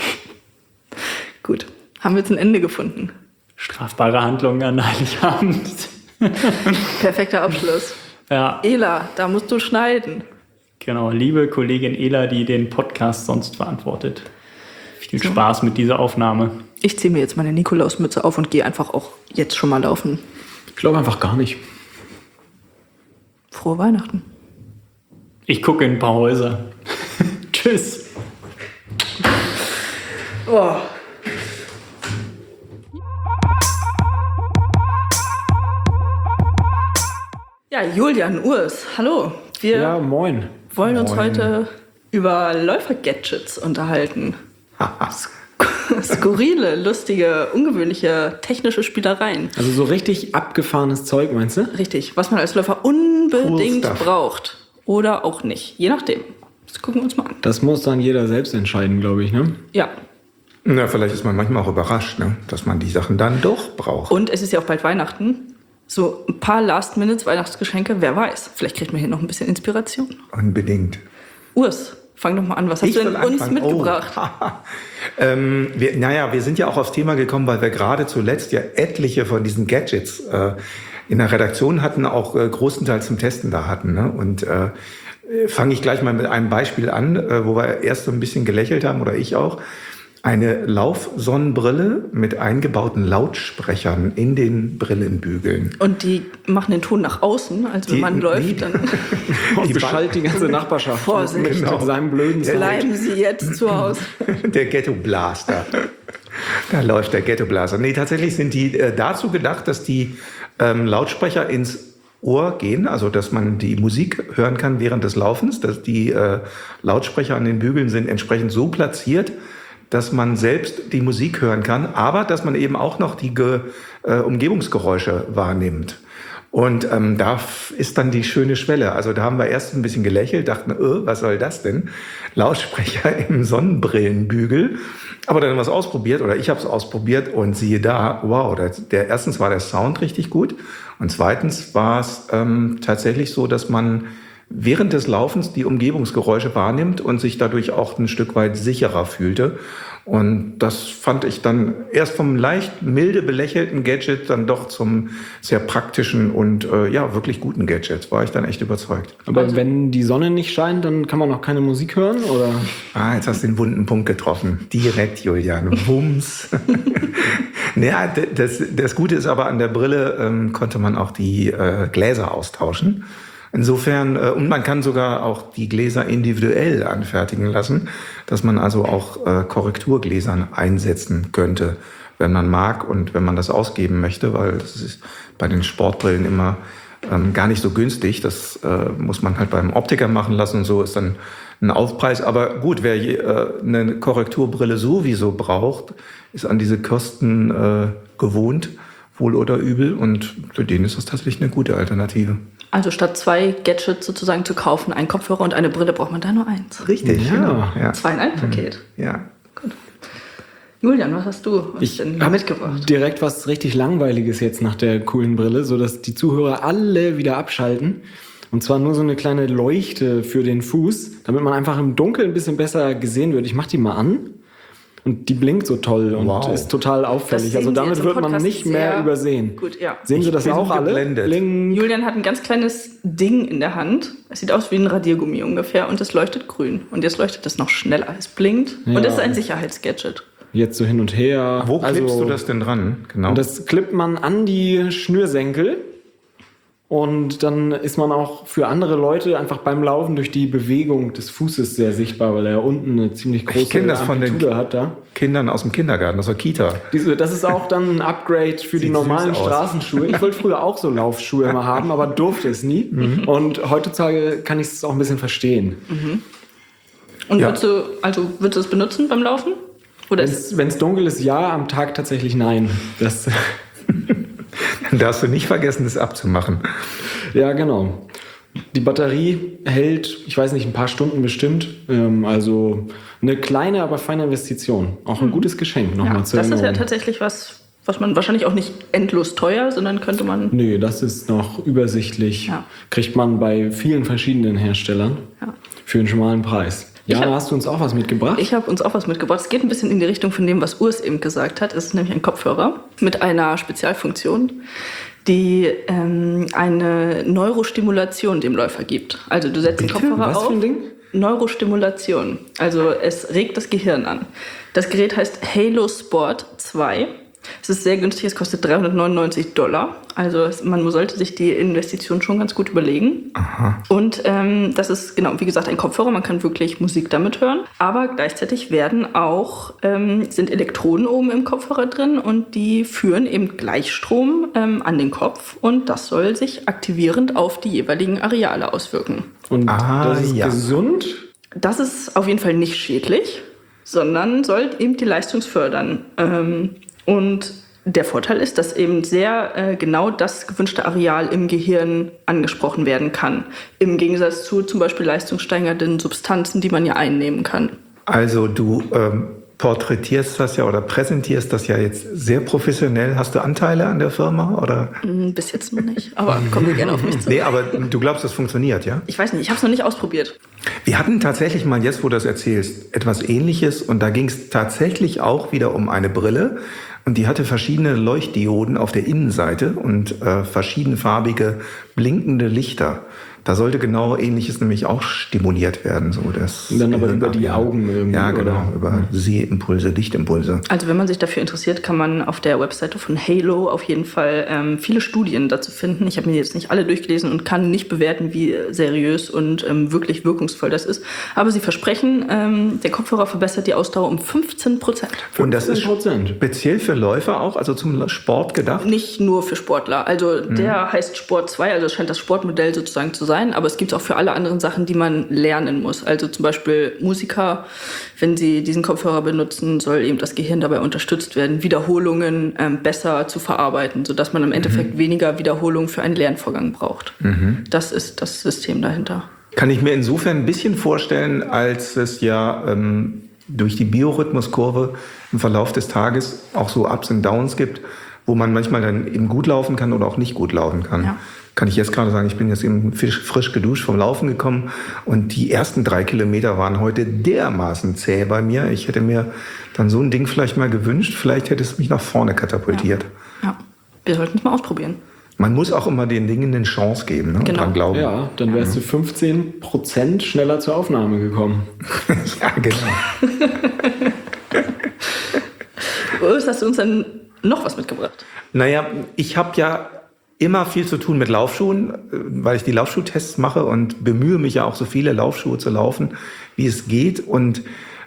C: Gut, haben wir jetzt ein Ende gefunden.
A: Strafbare Handlungen an Heiligabend.
C: Perfekter Abschluss.
A: Ja,
C: Ela, da musst du schneiden.
A: genau. Liebe Kollegin Ela, die den Podcast sonst verantwortet. Viel
C: So.
A: Spaß mit dieser Aufnahme.
C: Ich ziehe mir jetzt meine Nikolausmütze auf und gehe einfach auch jetzt schon mal laufen.
B: Ich glaube einfach gar nicht.
C: Frohe Weihnachten.
A: Ich gucke in ein paar Häuser. Tschüss.
C: Oh. Ja, Julian, Urs, hallo. Wir
B: Ja, moin.
C: wollen uns
B: Moin.
C: heute über Läufer-Gadgets unterhalten. Skurrile, lustige, ungewöhnliche technische Spielereien.
B: Also so richtig abgefahrenes Zeug, meinst du?
C: Richtig, was man als Läufer unbedingt unbedingt
E: Cool stuff.
C: braucht oder auch nicht. Je nachdem. Das gucken wir uns mal an.
B: Das muss dann jeder selbst entscheiden, glaube ich, ne?
C: Ja.
E: Na, vielleicht ist man manchmal auch überrascht, ne? Dass man die Sachen dann doch braucht.
C: Und es ist ja auch bald Weihnachten. So ein paar Last-Minutes-Weihnachtsgeschenke, wer weiß. Vielleicht kriegt man hier noch ein bisschen Inspiration.
E: Unbedingt.
C: Urs, fang doch mal an. Was hast
E: Ich
C: du denn
E: will
C: uns
E: anfangen.
C: mitgebracht?
E: Oh. ähm, wir, naja, wir sind ja auch aufs Thema gekommen, weil wir gerade zuletzt ja etliche von diesen Gadgets äh, in der Redaktion hatten, auch äh, großenteils zum Testen da hatten. Ne? Und äh, fange ich gleich mal mit einem Beispiel an, äh, wo wir erst so ein bisschen gelächelt haben, oder ich auch. Eine Laufsonnenbrille mit eingebauten Lautsprechern in den Brillenbügeln.
C: Und die machen den Ton nach außen, also wenn
E: Die-
C: man
E: die-
C: läuft, dann
B: Und
E: Die
B: beschallt die ganze Nachbarschaft
C: Vorsicht.
B: mit
E: Genau.
B: seinem blöden Sound.
C: bleiben sie jetzt zu Hause.
E: Der Ghetto Blaster. Da läuft der Ghetto Blaster. Nee, tatsächlich sind die äh, dazu gedacht, dass die ähm, Lautsprecher ins Ohr gehen, also dass man die Musik hören kann während des Laufens. Dass die äh, Lautsprecher an den Bügeln sind entsprechend so platziert, dass man selbst die Musik hören kann, aber dass man eben auch noch die Ge äh, Umgebungsgeräusche wahrnimmt. Und ähm, da f- ist dann die schöne Schwelle. Also da haben wir erst ein bisschen gelächelt, dachten, äh, was soll das denn? Lautsprecher im Sonnenbrillenbügel. Aber dann haben wir es ausprobiert, oder ich habe es ausprobiert und siehe da, wow, der, der, erstens war der Sound richtig gut und zweitens war es ähm, tatsächlich so, dass man während des Laufens die Umgebungsgeräusche wahrnimmt und sich dadurch auch ein Stück weit sicherer fühlte. Und das fand ich dann erst vom leicht milde belächelten Gadget dann doch zum sehr praktischen und äh, ja wirklich guten Gadget. War ich dann echt überzeugt.
B: Aber wenn die Sonne nicht scheint, dann kann man auch keine Musik hören, oder?
E: Ah, jetzt hast du den wunden Punkt getroffen. Direkt, Julian. Wumms. Naja, d- das, das Gute ist aber, an der Brille ähm, konnte man auch die äh, Gläser austauschen. Insofern, äh, und man kann sogar auch die Gläser individuell anfertigen lassen, dass man also auch äh, Korrekturgläsern einsetzen könnte, wenn man mag und wenn man das ausgeben möchte, weil das ist bei den Sportbrillen immer ähm, gar nicht so günstig. Das äh, muss man halt beim Optiker machen lassen und so ist dann ein Aufpreis. Aber gut, wer je, äh, eine Korrekturbrille sowieso braucht, ist an diese Kosten äh, gewohnt, wohl oder übel. Und für den ist das tatsächlich eine gute Alternative.
C: Also statt zwei Gadgets sozusagen zu kaufen, einen Kopfhörer und eine Brille, braucht man da nur eins.
E: Richtig,
B: Ja.
E: genau. Ja.
C: Zwei in einem Paket.
E: Ja.
C: Julian, was hast du was
B: Ich
C: denn
B: habe
C: mitgebracht?
B: direkt was richtig Langweiliges jetzt nach der coolen Brille, sodass die Zuhörer alle wieder abschalten. Und zwar nur so eine kleine Leuchte für den Fuß, damit man einfach im Dunkeln ein bisschen besser gesehen wird. Ich mache die mal an. Und die blinkt so toll und
E: Wow.
B: ist total
C: Das
B: auffällig.
C: sehen
B: Also
C: Sie
B: damit
C: jetzt im
B: wird man
C: Podcast
B: nicht mehr
C: sehr
B: übersehen.
C: gut, ja.
B: Sehen Sie
E: Ich
B: das
E: bin
B: auch alle?
E: geblendet.
B: Blink.
C: Julian hat ein ganz kleines Ding in der Hand. Es sieht aus wie ein Radiergummi ungefähr und es leuchtet grün. Und jetzt leuchtet es noch schneller. Es blinkt
B: Ja.
C: und es ist ein Sicherheitsgadget.
B: Jetzt so hin und her.
E: Wo klippst
B: also,
E: du das denn dran? Genau.
B: Und das klippt man an die Schnürsenkel. Und dann ist man auch für andere Leute einfach beim Laufen durch die Bewegung des Fußes sehr sichtbar, weil er unten eine ziemlich große
E: kenn das von den-
B: Amplitude hat da.
E: Kindern aus dem Kindergarten, aus der Kita.
B: Diese, das ist auch dann ein Upgrade für die
E: Sieht
B: normalen
E: süß aus.
B: Straßenschuhe. Ich wollte früher auch so Laufschuhe immer haben, aber durfte es nie. Und heutzutage kann ich es auch ein bisschen verstehen.
C: Und
E: Ja.
C: würdest du, also würdest du es benutzen beim Laufen? Oder ist
B: Wenn es dunkel ist, ja, am Tag tatsächlich nein. Das,
E: Dann darfst du nicht vergessen, das abzumachen.
B: ja, genau. Die Batterie hält, ich weiß nicht, ein paar Stunden bestimmt. Ähm, also eine kleine, aber feine Investition. Auch ein gutes Geschenk nochmal
C: ja,
B: zur
C: das ist ja
B: Erinnerung.
C: tatsächlich was, was man wahrscheinlich auch nicht endlos teuer, sondern könnte man.
B: Nee, das ist noch übersichtlich.
C: Ja.
B: Kriegt man bei vielen verschiedenen Herstellern
C: Ja.
B: für einen schmalen Preis.
C: Ich
B: Jana,
C: hab-
B: hast du uns auch was mitgebracht?
C: Ich habe uns auch was mitgebracht. Es geht ein bisschen in die Richtung von dem, was Urs eben gesagt hat. Es ist nämlich ein Kopfhörer mit einer Spezialfunktion, die ähm, eine Neurostimulation dem Läufer gibt. Also du setzt den Kopfhörer
B: Was
C: auf.
B: für ein Ding?
C: Neurostimulation. Also es regt das Gehirn an. Das Gerät heißt Halo Sport zwei. Es ist sehr günstig, es kostet dreihundertneunundneunzig Dollar. Also es, man sollte sich die Investition schon ganz gut überlegen.
E: Aha.
C: Und ähm, das ist, genau, wie gesagt, ein Kopfhörer. Man kann wirklich Musik damit hören. Aber gleichzeitig werden auch, ähm, sind Elektroden oben im Kopfhörer drin und die führen eben Gleichstrom ähm, an den Kopf. Und das soll sich aktivierend auf die jeweiligen Areale auswirken.
B: Und
E: Ah,
B: das ist
E: ja.
B: gesund?
C: Das ist auf jeden Fall nicht schädlich, sondern soll eben die Leistung fördern. Ähm, und der Vorteil ist, dass eben sehr äh, genau das gewünschte Areal im Gehirn angesprochen werden kann. Im Gegensatz zu zum Beispiel leistungssteigernden Substanzen, die man ja einnehmen kann.
E: Also du ähm, porträtierst das ja oder präsentierst das ja jetzt sehr professionell. Hast du Anteile an der Firma? Oder?
C: Bis jetzt noch nicht, aber kommen wir gerne auf mich zu.
E: Nee, aber du glaubst, das funktioniert, ja?
C: Ich weiß nicht, ich habe es noch nicht ausprobiert.
E: Wir hatten tatsächlich mal, jetzt wo du das erzählst, etwas Ähnliches. Und da ging es tatsächlich auch wieder um eine Brille. Und die hatte verschiedene Leuchtdioden auf der Innenseite und äh, verschiedenfarbige blinkende Lichter. Da sollte genau Ähnliches nämlich auch stimuliert werden. So das
B: und dann aber über die Augen irgendwie.
E: Ja, genau,
B: oder?
E: über Sehimpulse, Lichtimpulse.
C: Also wenn man sich dafür interessiert, kann man auf der Webseite von Halo auf jeden Fall ähm, viele Studien dazu finden. Ich habe mir jetzt nicht alle durchgelesen und kann nicht bewerten, wie seriös und ähm, wirklich wirkungsvoll das ist. Aber sie versprechen, ähm, der Kopfhörer verbessert die Ausdauer um fünfzehn Prozent.
E: Und das ist
B: fünfzehn Prozent.
E: speziell für Läufer auch, also zum Sport gedacht?
C: Nicht nur für Sportler. Also der mhm. heißt Sport zwei, also es scheint das Sportmodell sozusagen zu sein. Aber es gibt es auch für alle anderen Sachen, die man lernen muss. Also zum Beispiel Musiker, wenn sie diesen Kopfhörer benutzen, soll eben das Gehirn dabei unterstützt werden, Wiederholungen ähm, besser zu verarbeiten, sodass man im Endeffekt mhm. weniger Wiederholungen für einen Lernvorgang braucht. Mhm. Das ist das System dahinter.
E: Kann ich mir insofern ein bisschen vorstellen, als es ja ähm, durch die Biorhythmuskurve im Verlauf des Tages auch so Ups und Downs gibt, wo man manchmal dann eben gut laufen kann oder auch nicht gut laufen kann. Ja. Kann ich jetzt gerade sagen, ich bin jetzt eben frisch, frisch geduscht vom Laufen gekommen und die ersten drei Kilometer waren heute dermaßen zäh bei mir. Ich hätte mir dann so ein Ding vielleicht mal gewünscht. Vielleicht hätte es mich nach vorne katapultiert.
C: Ja, ja. Wir sollten es mal ausprobieren.
E: Man muss auch immer den Dingen eine Chance geben, ne?
C: Genau.
E: Dran glauben.
B: Ja, dann wärst ja. du fünfzehn Prozent schneller zur Aufnahme gekommen.
E: Ja, genau.
C: Was hast du uns dann noch was mitgebracht?
E: Naja, ich habe ja immer viel zu tun mit Laufschuhen, weil ich die Laufschuhtests mache und bemühe mich ja auch so viele Laufschuhe zu laufen, wie es geht. Und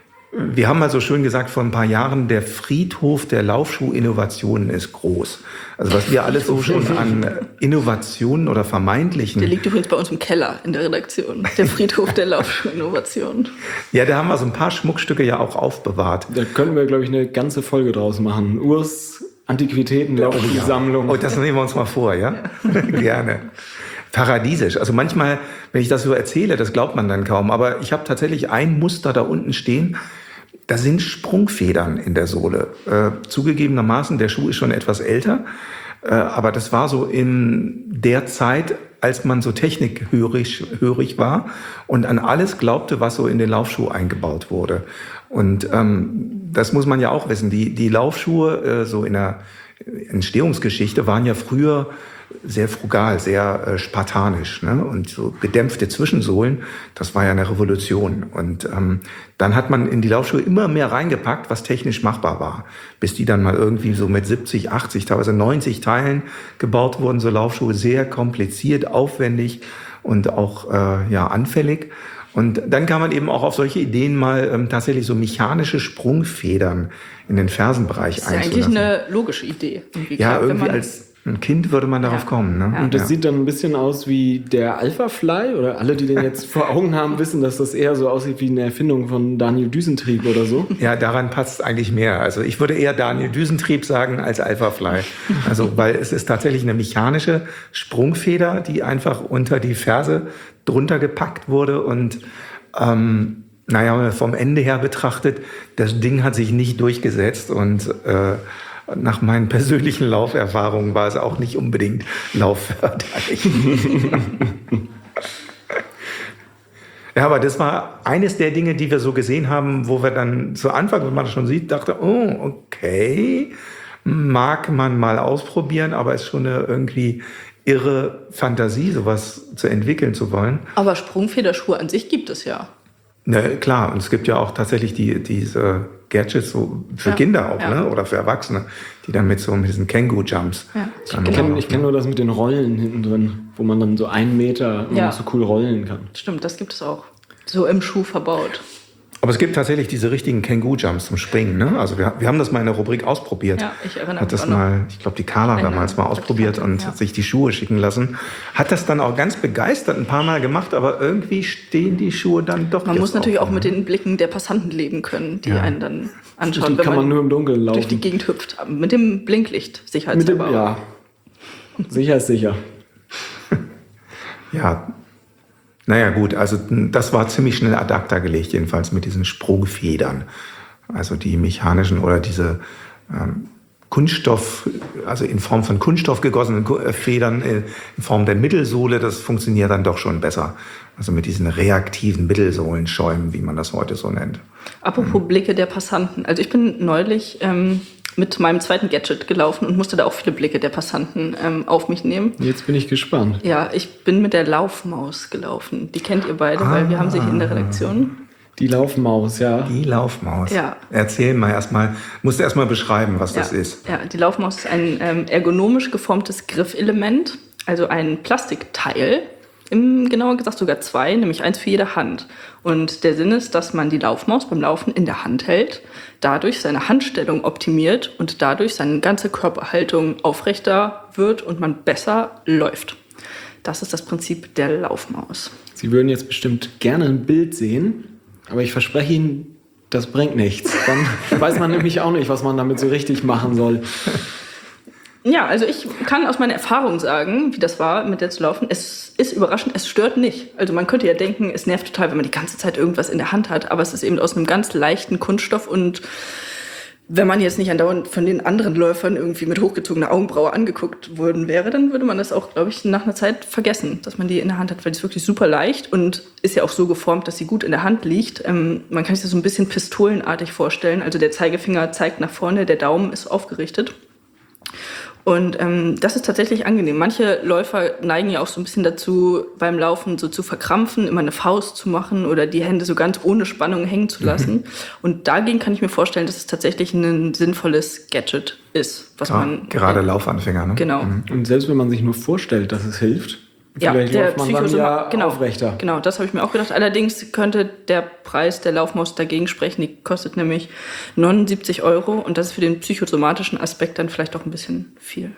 E: wir haben mal so schön gesagt vor ein paar Jahren, der Friedhof der Laufschuhinnovationen ist groß. Also was wir alles so schon an Innovationen oder vermeintlichen...
C: Der liegt übrigens bei uns im Keller in der Redaktion, der Friedhof der Laufschuhinnovationen.
E: Ja, da haben wir so ein paar Schmuckstücke ja auch aufbewahrt.
B: Da können wir, glaube ich, eine ganze Folge draus machen. Urs Antiquitäten, Laufschuhsammlung.
E: Oh, das nehmen wir uns mal vor, ja? ja. Gerne. Paradiesisch. Also manchmal, wenn ich das so erzähle, das glaubt man dann kaum. Aber ich habe tatsächlich ein Muster da unten stehen. Da sind Sprungfedern in der Sohle. Äh, zugegebenermaßen, der Schuh ist schon etwas älter. Äh, aber das war so in der Zeit, als man so technikhörig hörig war und an alles glaubte, was so in den Laufschuh eingebaut wurde. Und ähm, das muss man ja auch wissen. Die, die Laufschuhe äh, so in der Entstehungsgeschichte waren ja früher sehr frugal, sehr äh, spartanisch, ne? Und so gedämpfte Zwischensohlen, das war ja eine Revolution. Und ähm, dann hat man in die Laufschuhe immer mehr reingepackt, was technisch machbar war. Bis die dann mal irgendwie so mit siebzig, achtzig, teilweise neunzig Teilen gebaut wurden. So Laufschuhe sehr kompliziert, aufwendig und auch äh, ja anfällig. Und dann kann man eben auch auf solche Ideen mal ähm, tatsächlich so mechanische Sprungfedern in den Fersenbereich einzulassen.
C: Das ist ja eigentlich eine logische Idee.
E: Irgendwie ja, klar, irgendwie als ein Kind würde man darauf ja. kommen. Ne?
B: Ja. Und das
E: ja.
B: sieht dann ein bisschen aus wie der Alpha-Fly. Oder alle, die den jetzt vor Augen haben, wissen, dass das eher so aussieht wie eine Erfindung von Daniel Düsentrieb oder so.
E: Ja, daran passt eigentlich mehr. Also ich würde eher Daniel Düsentrieb sagen als Alpha-Fly. Also, weil es ist tatsächlich eine mechanische Sprungfeder, die einfach unter die Ferse drunter gepackt wurde. Und ähm, naja, vom Ende her betrachtet, das Ding hat sich nicht durchgesetzt. Und äh, nach meinen persönlichen Lauferfahrungen war es auch nicht unbedingt laufförderlich. Ja, aber das war eines der Dinge, die wir so gesehen haben, wo wir dann zu Anfang, wenn man das schon sieht, dachte, oh, okay, mag man mal ausprobieren, aber ist schon eine irgendwie irre Fantasie, sowas zu entwickeln zu wollen.
C: Aber Sprungfederschuhe an sich gibt es ja.
E: Na klar, und es gibt ja auch tatsächlich die, diese Gadgets so für ja, Kinder auch, ja. ne? Oder für Erwachsene, die dann mit so mit diesen Känguru-Jumps.
C: Ja.
B: Ich kenne kenn nur das mit den Rollen hinten drin, wo man dann so einen Meter ja. so cool rollen kann.
C: Stimmt, das gibt es auch. So im Schuh verbaut.
E: Aber es gibt tatsächlich diese richtigen Känguru-Jumps zum Springen. Ne? Also wir, wir haben das mal in der Rubrik ausprobiert.
C: Ja, ich erinnere
E: Hat
C: mich
E: das
C: auch noch.
E: mal, ich glaube, die Carla
C: Eine
E: damals mal ausprobiert und
C: ja.
E: hat sich die Schuhe schicken lassen. Hat das dann auch ganz begeistert ein paar Mal gemacht, aber irgendwie stehen die Schuhe dann doch
C: Man
E: jetzt
C: muss natürlich
E: auf,
C: auch mit
E: ne?
C: den Blicken der Passanten leben können, die
E: Ja.
C: einen dann anschauen,
B: Die kann man nur im Dunkeln laufen.
C: durch die Gegend hüpft. Mit dem Blinklicht,
B: Mit dem,
C: sicherheitshalber.
B: ja. Sicher ist sicher.
E: Ja, naja gut, also das war ziemlich schnell ad acta gelegt, jedenfalls mit diesen Sprungfedern. Also die mechanischen oder diese ähm, Kunststoff, also in Form von Kunststoff gegossenen Federn äh, in Form der Mittelsohle, das funktioniert dann doch schon besser. Also mit diesen reaktiven Mittelsohlenschäumen, wie man das heute so nennt.
C: Apropos Blicke der Passanten. Also ich bin neulich ähm, mit meinem zweiten Gadget gelaufen und musste da auch viele Blicke der Passanten ähm, auf mich nehmen.
B: Jetzt bin ich gespannt.
C: Ja, ich bin mit der Laufmaus gelaufen. Die kennt ihr beide,
E: Ah.
C: weil wir haben sie hier in der Redaktion.
B: Die Laufmaus, ja.
E: Die Laufmaus.
C: Ja.
E: Erzähl mal erstmal, musst du erstmal beschreiben, was
C: Ja,
E: das ist.
C: ja, die Laufmaus ist ein ähm, ergonomisch geformtes Griffelement, also ein Plastikteil, im, genauer gesagt sogar zwei, nämlich eins für jede Hand. Und der Sinn ist, dass man die Laufmaus beim Laufen in der Hand hält, dadurch seine Handstellung optimiert und dadurch seine ganze Körperhaltung aufrechter wird und man besser läuft. Das ist das Prinzip der Laufmaus.
B: Sie würden jetzt bestimmt gerne ein Bild sehen, aber ich verspreche Ihnen, das bringt nichts. Dann weiß man nämlich auch nicht, was man damit so richtig machen soll.
C: Ja, also ich kann aus meiner Erfahrung sagen, wie das war, mit der zu laufen. Es ist überraschend, es stört nicht. Also man könnte ja denken, es nervt total, wenn man die ganze Zeit irgendwas in der Hand hat, aber es ist eben aus einem ganz leichten Kunststoff und wenn man jetzt nicht andauernd von den anderen Läufern irgendwie mit hochgezogener Augenbraue angeguckt worden wäre, dann würde man das auch, glaube ich, nach einer Zeit vergessen, dass man die in der Hand hat, weil die ist wirklich super leicht und ist ja auch so geformt, dass sie gut in der Hand liegt. Ähm, man kann sich das so ein bisschen pistolenartig vorstellen. Also der Zeigefinger zeigt nach vorne, der Daumen ist aufgerichtet. Und ähm, das ist tatsächlich angenehm. Manche Läufer neigen ja auch so ein bisschen dazu, beim Laufen so zu verkrampfen, immer eine Faust zu machen oder die Hände so ganz ohne Spannung hängen zu lassen. Mhm. Und dagegen kann ich mir vorstellen, dass es tatsächlich ein sinnvolles Gadget ist, was
E: Ja,
C: man
E: gerade Laufanfänger, ne?
C: Genau.
E: Mhm.
B: Und selbst wenn man sich nur vorstellt, dass es hilft,
C: Ja,
B: vielleicht
C: der
B: läuft man dann
C: Psychosoma-
B: ja
C: genau,
B: aufrechter.
C: Genau, das habe ich mir auch gedacht. Allerdings könnte der Preis der Laufmaus dagegen sprechen. Die kostet nämlich neunundsiebzig Euro und das ist für den psychosomatischen Aspekt dann vielleicht auch ein bisschen viel.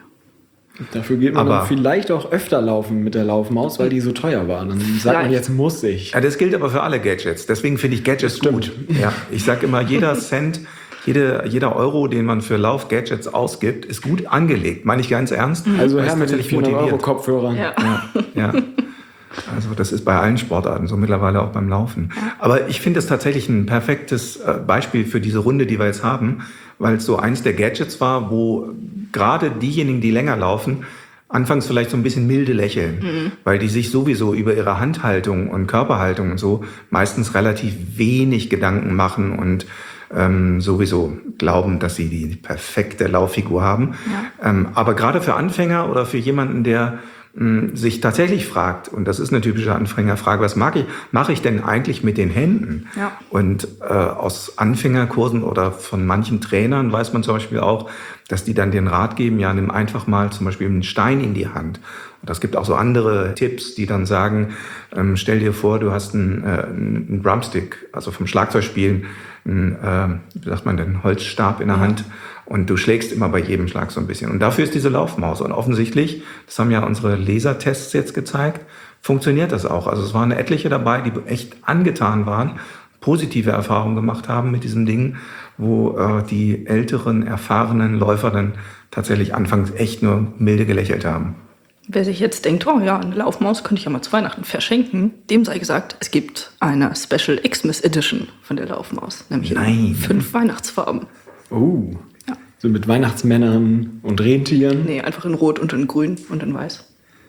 B: Dafür geht man
E: Aber-
B: dann vielleicht auch öfter laufen mit der Laufmaus, weil die so teuer war. Dann sagt man,
C: Vielleicht.
B: jetzt muss ich.
E: Ja, das gilt aber für alle Gadgets. Deswegen finde ich Gadgets gut. Ja, ich sage immer, jeder Cent, jede, jeder Euro, den man für Lauf-Gadgets ausgibt, ist gut angelegt. Meine ich ganz ernst.
B: Also
E: Weil
B: her
E: es
B: mit den
E: tatsächlich
B: vierhundert Euro
E: motiviert.
B: Kopfhörern.
C: Ja.
E: Ja, ja. Also das ist bei allen Sportarten so, mittlerweile auch beim Laufen. Aber ich finde es tatsächlich ein perfektes äh, Beispiel für diese Runde, die wir jetzt haben, weil es so eins der Gadgets war, wo gerade diejenigen, die länger laufen, anfangs vielleicht so ein bisschen milde lächeln, mhm. weil die sich sowieso über ihre Handhaltung und Körperhaltung und so meistens relativ wenig Gedanken machen und ähm, sowieso glauben, dass sie die perfekte Lauffigur haben. Ja. Ähm, aber gerade für Anfänger oder für jemanden, der mh, sich tatsächlich fragt, und das ist eine typische Anfängerfrage, was mag ich, mache ich denn eigentlich mit den Händen?
C: Ja. Und
E: äh, aus Anfängerkursen oder von manchen Trainern weiß man zum Beispiel auch, dass die dann den Rat geben, ja, nimm einfach mal zum Beispiel einen Stein in die Hand. Und es gibt auch so andere Tipps, die dann sagen, ähm, stell dir vor, du hast einen, äh, einen Drumstick, also vom Schlagzeugspielen, einen, äh, wie sagt man denn, Holzstab in der ja. Hand und du schlägst immer bei jedem Schlag so ein bisschen. Und dafür ist diese Laufmaus. Und offensichtlich, das haben ja unsere Lasertests jetzt gezeigt, funktioniert das auch. Also es waren etliche dabei, die echt angetan waren, positive Erfahrungen gemacht haben mit diesem Ding, wo äh, die älteren, erfahrenen Läufer dann tatsächlich anfangs echt nur milde gelächelt haben.
C: Wer sich jetzt denkt, oh ja, eine Laufmaus könnte ich ja mal zu Weihnachten verschenken, dem sei gesagt, es gibt eine Special Xmas Edition von der Laufmaus. Nämlich
E: Nein.
C: in fünf Weihnachtsfarben.
B: Oh,
C: Ja.
B: so mit Weihnachtsmännern und Rentieren.
C: Nee, einfach in Rot und in Grün und in Weiß.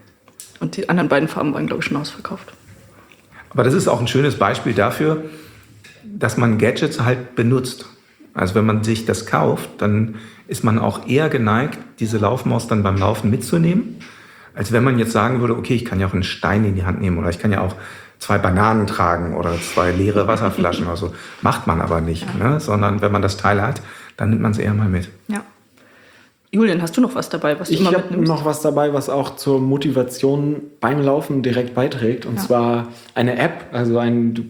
C: Und die anderen beiden Farben waren, glaube ich, schon ausverkauft.
E: Aber das ist auch ein schönes Beispiel dafür, dass man Gadgets halt benutzt. Also wenn man sich das kauft, dann ist man auch eher geneigt, diese Laufmaus dann beim Laufen mitzunehmen, als wenn man jetzt sagen würde, okay, ich kann ja auch einen Stein in die Hand nehmen oder ich kann ja auch zwei Bananen tragen oder zwei leere Wasserflaschen oder so. Macht man aber nicht, ja. ne? Sondern wenn man das Teil hat, dann nimmt man es eher mal mit.
C: Ja. Julian, hast du noch was dabei, was du
B: Ich
C: immer
B: habe
C: mitnimmst?
B: noch was dabei, was auch zur Motivation beim Laufen direkt beiträgt. Und
C: Ja.
B: zwar eine App, also ein,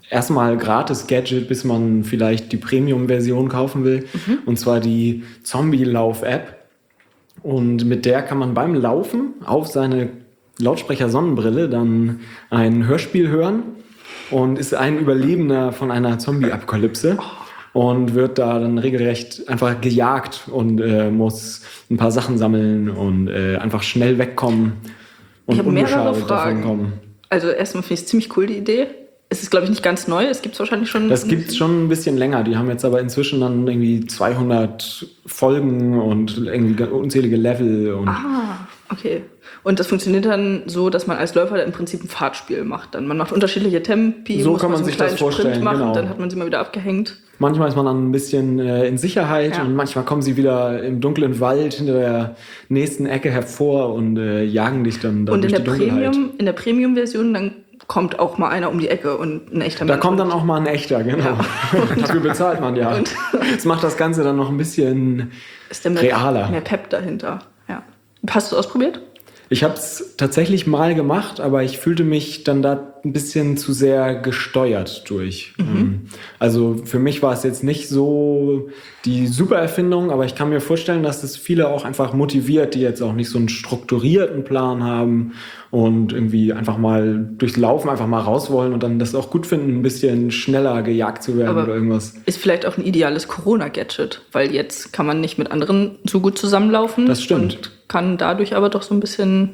B: erstmal gratis Gadget, bis man vielleicht die Premium-Version kaufen will. Mhm. Und zwar die Zombie-Lauf-App. Und mit der kann man beim Laufen auf seine Lautsprecher-Sonnenbrille dann ein Hörspiel hören und ist ein Überlebender von einer Zombie-Apokalypse und wird da dann regelrecht einfach gejagt und äh, muss ein paar Sachen sammeln und äh, einfach schnell wegkommen und
C: ich habe mehrere
B: unbeschadet davon kommen.
C: Also erstmal finde ich es ziemlich cool, die Idee. Es ist, glaube ich, nicht ganz neu. Es gibt es wahrscheinlich schon...
B: Das gibt es schon ein bisschen länger. Die haben jetzt aber inzwischen dann irgendwie zweihundert Folgen und irgendwie unzählige Level. Und
C: ah, okay. Und das funktioniert dann so, dass man als Läufer im Prinzip ein Fahrtspiel macht. Dann man macht unterschiedliche Tempi,
B: so
C: muss
B: kann man
C: so einen
B: sich das
C: kleinen
B: vorstellen,
C: Sprint machen,
B: genau.
C: Dann hat man sie mal wieder abgehängt.
B: Manchmal ist man dann ein bisschen äh, in Sicherheit, ja. Und manchmal kommen sie wieder im dunklen Wald hinter der nächsten Ecke hervor und äh, jagen dich dann, dann
C: und
B: durch
C: in der
B: die Dunkelheit.
C: Premium, in der Premium-Version dann kommt auch mal einer um die Ecke und ein echter Mensch.
B: Da kommt dann auch mal ein echter, genau. Ja. Dafür bezahlt man ja. Und das macht das Ganze dann noch ein bisschen
C: ist der mehr,
B: realer.
C: Mehr Pep dahinter. Ja. Hast du es ausprobiert?
B: Ich habe es tatsächlich mal gemacht, aber ich fühlte mich dann da ein bisschen zu sehr gesteuert durch. Mhm. Also für mich war es jetzt nicht so die super Erfindung, aber ich kann mir vorstellen, dass das viele auch einfach motiviert, die jetzt auch nicht so einen strukturierten Plan haben und irgendwie einfach mal durchs Laufen einfach mal raus wollen und dann das auch gut finden, ein bisschen schneller gejagt zu werden
C: aber
B: oder irgendwas.
C: Ist vielleicht auch ein ideales Corona-Gadget, weil jetzt kann man nicht mit anderen so gut zusammenlaufen.
B: Das stimmt.
C: Und kann dadurch aber doch so ein bisschen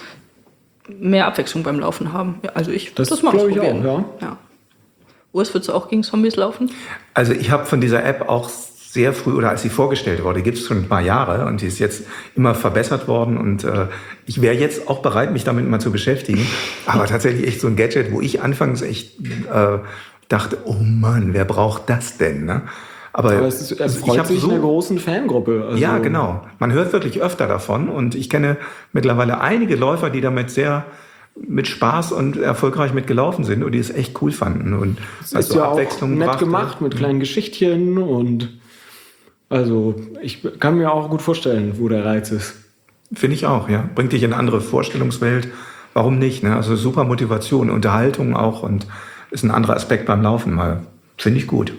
C: mehr Abwechslung beim Laufen haben. Ja, also ich würde das, das mal ausprobieren.
B: Ich auch, ja.
C: Ja. Urs, würdest du auch gegen Zombies laufen?
E: Also ich habe von dieser App auch sehr früh, oder als sie vorgestellt wurde, gibt es schon ein paar Jahre und die ist jetzt immer verbessert worden und äh, ich wäre jetzt auch bereit, mich damit mal zu beschäftigen. Aber tatsächlich echt so ein Gadget, wo ich anfangs echt äh, dachte, oh Mann, wer braucht das denn? Ne? Aber,
B: Aber es, ist, es freut sich so einer großen Fangruppe.
E: Also ja, genau. Man hört wirklich öfter davon und ich kenne mittlerweile einige Läufer, die damit sehr mit Spaß und erfolgreich mitgelaufen sind und die es echt cool fanden. Und
B: es ist also ja Abwechslung auch nett brachte. Gemacht mit kleinen Geschichtchen und also ich kann mir auch gut vorstellen, wo der Reiz ist.
E: Finde ich auch, ja. Bringt dich in eine andere Vorstellungswelt. Warum nicht? Ne? Also super Motivation, Unterhaltung auch und ist ein anderer Aspekt beim Laufen mal. Finde ich gut.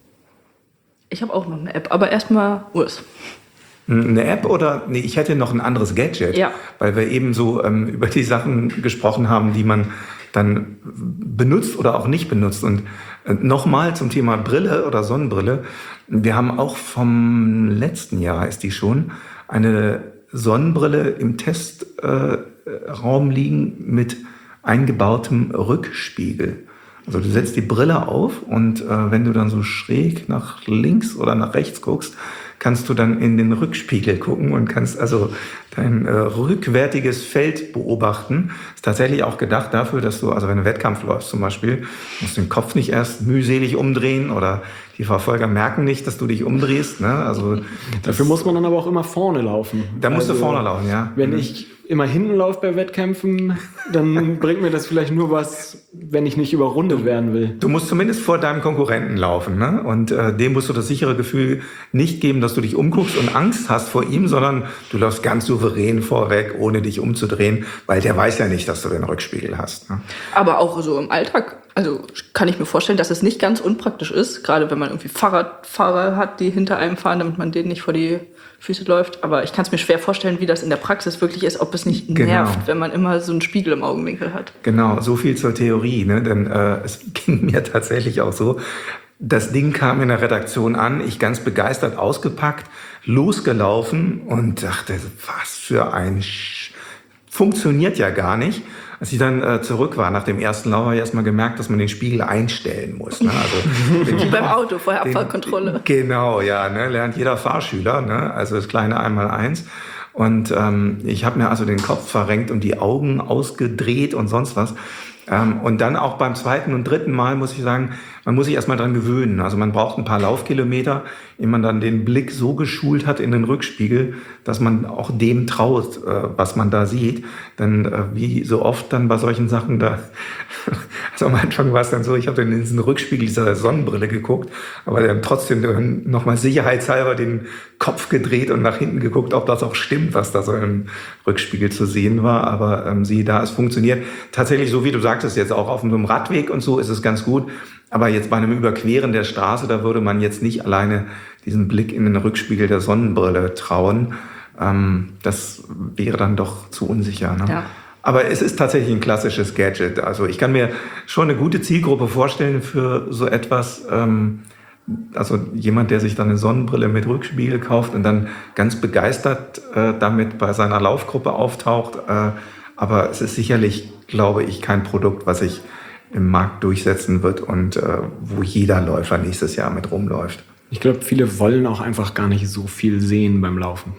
C: Ich habe auch noch eine App, aber erstmal Urs.
E: Eine App oder? Nee, ich hätte noch ein anderes Gadget,
C: ja.
E: Weil wir eben so ähm, über die Sachen gesprochen haben, die man dann benutzt oder auch nicht benutzt. Und äh, nochmal zum Thema Brille oder Sonnenbrille. Wir haben auch vom letzten Jahr, ist die schon, eine Sonnenbrille im Testraum äh, liegen mit eingebautem Rückspiegel. Also du setzt die Brille auf und äh, wenn du dann so schräg nach links oder nach rechts guckst, kannst du dann in den Rückspiegel gucken und kannst also dein äh, rückwärtiges Feld beobachten. Ist tatsächlich auch gedacht dafür, dass du, also wenn du Wettkampf läufst zum Beispiel, musst du den Kopf nicht erst mühselig umdrehen oder die Verfolger merken nicht, dass du dich umdrehst. Ne? Also
B: dafür muss man dann aber auch immer vorne laufen.
E: Da musst
B: also,
E: du vorne laufen, ja.
B: Wenn ich immer hinten laufe bei Wettkämpfen, dann bringt mir das vielleicht nur was, wenn ich nicht überrundet werden will.
E: Du musst zumindest vor deinem Konkurrenten laufen, ne? Und äh, dem musst du das sichere Gefühl nicht geben, dass du dich umguckst und Angst hast vor ihm, sondern du läufst ganz souverän vorweg, ohne dich umzudrehen, weil der weiß ja nicht, dass du den Rückspiegel hast. Ne?
C: Aber auch so im Alltag, also kann ich mir vorstellen, dass es nicht ganz unpraktisch ist, gerade wenn man irgendwie Fahrradfahrer hat, die hinter einem fahren, damit man denen nicht vor die Füße läuft. Aber ich kann es mir schwer vorstellen, wie das in der Praxis wirklich ist, ob es nicht
E: genau.
C: nervt, wenn man immer so einen Spiegel im Augenwinkel hat.
E: Genau, so viel zur Theorie. Ne? Denn äh, es ging mir tatsächlich auch so. Das Ding kam in der Redaktion an, ich ganz begeistert ausgepackt, losgelaufen und dachte, was für ein Sch- funktioniert ja gar nicht. Als ich dann äh, zurück war nach dem ersten Lauf, habe ich erst mal gemerkt, dass man den Spiegel einstellen muss. Ne? Also,
C: wie beim Auto, vorher Abfahrtkontrolle.
E: Genau, ja, ne? Lernt jeder Fahrschüler, ne? Also das kleine Einmaleins. Und ähm, ich habe mir also den Kopf verrenkt und die Augen ausgedreht und sonst was. Ähm, und dann auch beim zweiten und dritten Mal muss ich sagen, man muss sich erstmal dran gewöhnen. Also man braucht ein paar Laufkilometer, ehe man dann den Blick so geschult hat in den Rückspiegel, dass man auch dem traut, äh, was man da sieht. Denn äh, wie so oft dann bei solchen Sachen, da Also am Anfang war es dann so, ich habe dann in diesen Rückspiegel dieser Sonnenbrille geguckt, aber dann trotzdem nochmal sicherheitshalber den Kopf gedreht und nach hinten geguckt, ob das auch stimmt, was da so im Rückspiegel zu sehen war. Aber ähm, siehe da, es funktioniert tatsächlich so, wie du sagtest, jetzt auch auf einem Radweg und so ist es ganz gut. Aber jetzt bei einem Überqueren der Straße, da würde man jetzt nicht alleine diesen Blick in den Rückspiegel der Sonnenbrille trauen. Ähm, das wäre dann doch zu unsicher. Ne?
C: Ja.
E: Aber es ist tatsächlich ein klassisches Gadget. Also ich kann mir schon eine gute Zielgruppe vorstellen für so etwas. Ähm, also jemand, der sich dann eine Sonnenbrille mit Rückspiegel kauft und dann ganz begeistert äh, damit bei seiner Laufgruppe auftaucht. Äh, aber es ist sicherlich, glaube ich, kein Produkt, was sich im Markt durchsetzen wird und äh, wo jeder Läufer nächstes Jahr mit rumläuft.
B: Ich glaube, viele wollen auch einfach gar nicht so viel sehen beim Laufen.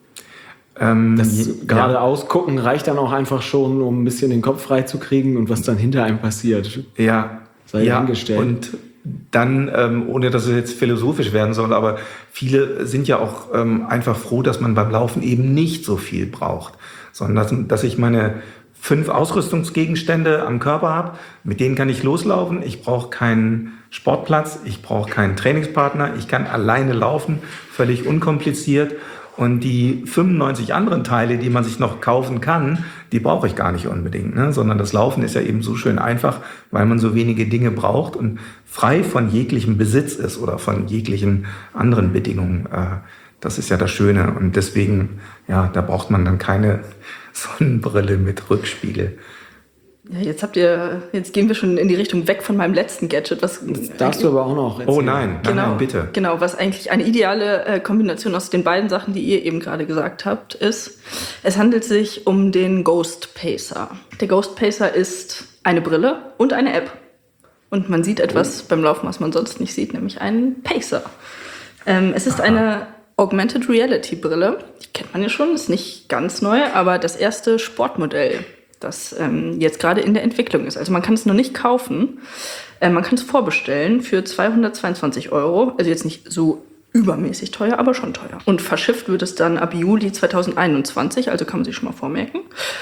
E: Ähm,
B: Das
E: ja.
B: geradeaus gucken reicht dann auch einfach schon, um ein bisschen den Kopf frei zu kriegen und was dann hinter einem passiert.
E: Ja,
B: Sei
E: ja.
B: dahingestellt.
E: Und dann, ähm, ohne dass es jetzt philosophisch werden soll, aber viele sind ja auch ähm, einfach froh, dass man beim Laufen eben nicht so viel braucht, sondern dass, dass ich meine fünf Ausrüstungsgegenstände am Körper habe, mit denen kann ich loslaufen. Ich brauche keinen Sportplatz, ich brauche keinen Trainingspartner, ich kann alleine laufen, völlig unkompliziert. Und die fünfundneunzig anderen Teile, die man sich noch kaufen kann, die brauche ich gar nicht unbedingt, ne? Sondern das Laufen ist ja eben so schön einfach, weil man so wenige Dinge braucht und frei von jeglichem Besitz ist oder von jeglichen anderen Bedingungen. Das ist ja das Schöne. Und deswegen, ja, da braucht man dann keine Sonnenbrille mit Rückspiegel.
C: Ja, jetzt habt ihr, jetzt gehen wir schon in die Richtung weg von meinem letzten Gadget. Was
B: Das darfst du aber auch noch erzählen.
E: Oh nein, nein,
C: genau,
E: nein, bitte.
C: Genau, was eigentlich eine ideale äh, Kombination aus den beiden Sachen, die ihr eben gerade gesagt habt, ist, es handelt sich um den Ghost Pacer. Der Ghost Pacer ist eine Brille und eine App. Und man sieht etwas oh. beim Laufen, was man sonst nicht sieht, nämlich einen Pacer. Ähm, es ist Aha. eine Augmented Reality Brille. Die kennt man ja schon, ist nicht ganz neu, aber das erste Sportmodell, das ähm, jetzt gerade in der Entwicklung ist. Also man kann es noch nicht kaufen, äh, man kann es vorbestellen für zweihundertzweiundzwanzig Euro. Also jetzt nicht so übermäßig teuer, aber schon teuer. Und verschifft wird es dann ab Juli zweitausendeinundzwanzig, also kann man sich schon mal vormerken.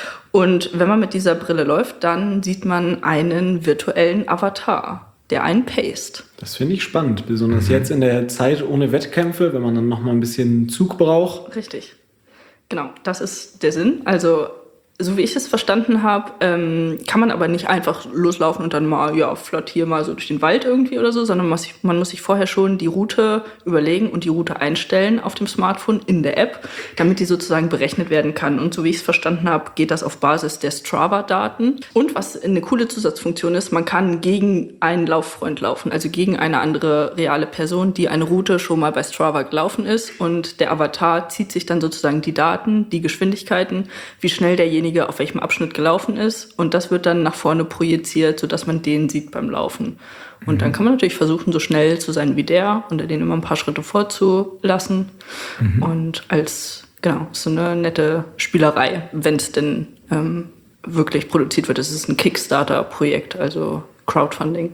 C: Und wenn man mit dieser Brille läuft, dann sieht man einen virtuellen Avatar, der einen paced.
B: Das finde ich spannend, besonders mhm. jetzt in der Zeit ohne Wettkämpfe, wenn man dann noch mal ein bisschen Zug braucht.
C: Richtig. Genau, das ist der Sinn. Also so wie ich es verstanden habe, ähm, kann man aber nicht einfach loslaufen und dann mal, ja, flott hier mal so durch den Wald irgendwie oder so, sondern man muss, sich, man muss sich vorher schon die Route überlegen und die Route einstellen auf dem Smartphone in der App, damit die sozusagen berechnet werden kann. Und so wie ich es verstanden habe, geht das auf Basis der Strava-Daten. Und was eine coole Zusatzfunktion ist, man kann gegen einen Lauffreund laufen, also gegen eine andere reale Person, die eine Route schon mal bei Strava gelaufen ist. Und der Avatar zieht sich dann sozusagen die Daten, die Geschwindigkeiten, wie schnell derjenige auf welchem Abschnitt gelaufen ist, und das wird dann nach vorne projiziert, sodass man den sieht beim Laufen. Und mhm. dann kann man natürlich versuchen, so schnell zu sein wie der und den immer ein paar Schritte vorzulassen. Mhm. Und als, genau, so eine nette Spielerei, wenn es denn ähm, wirklich produziert wird. Es ist ein Kickstarter-Projekt, also Crowdfunding.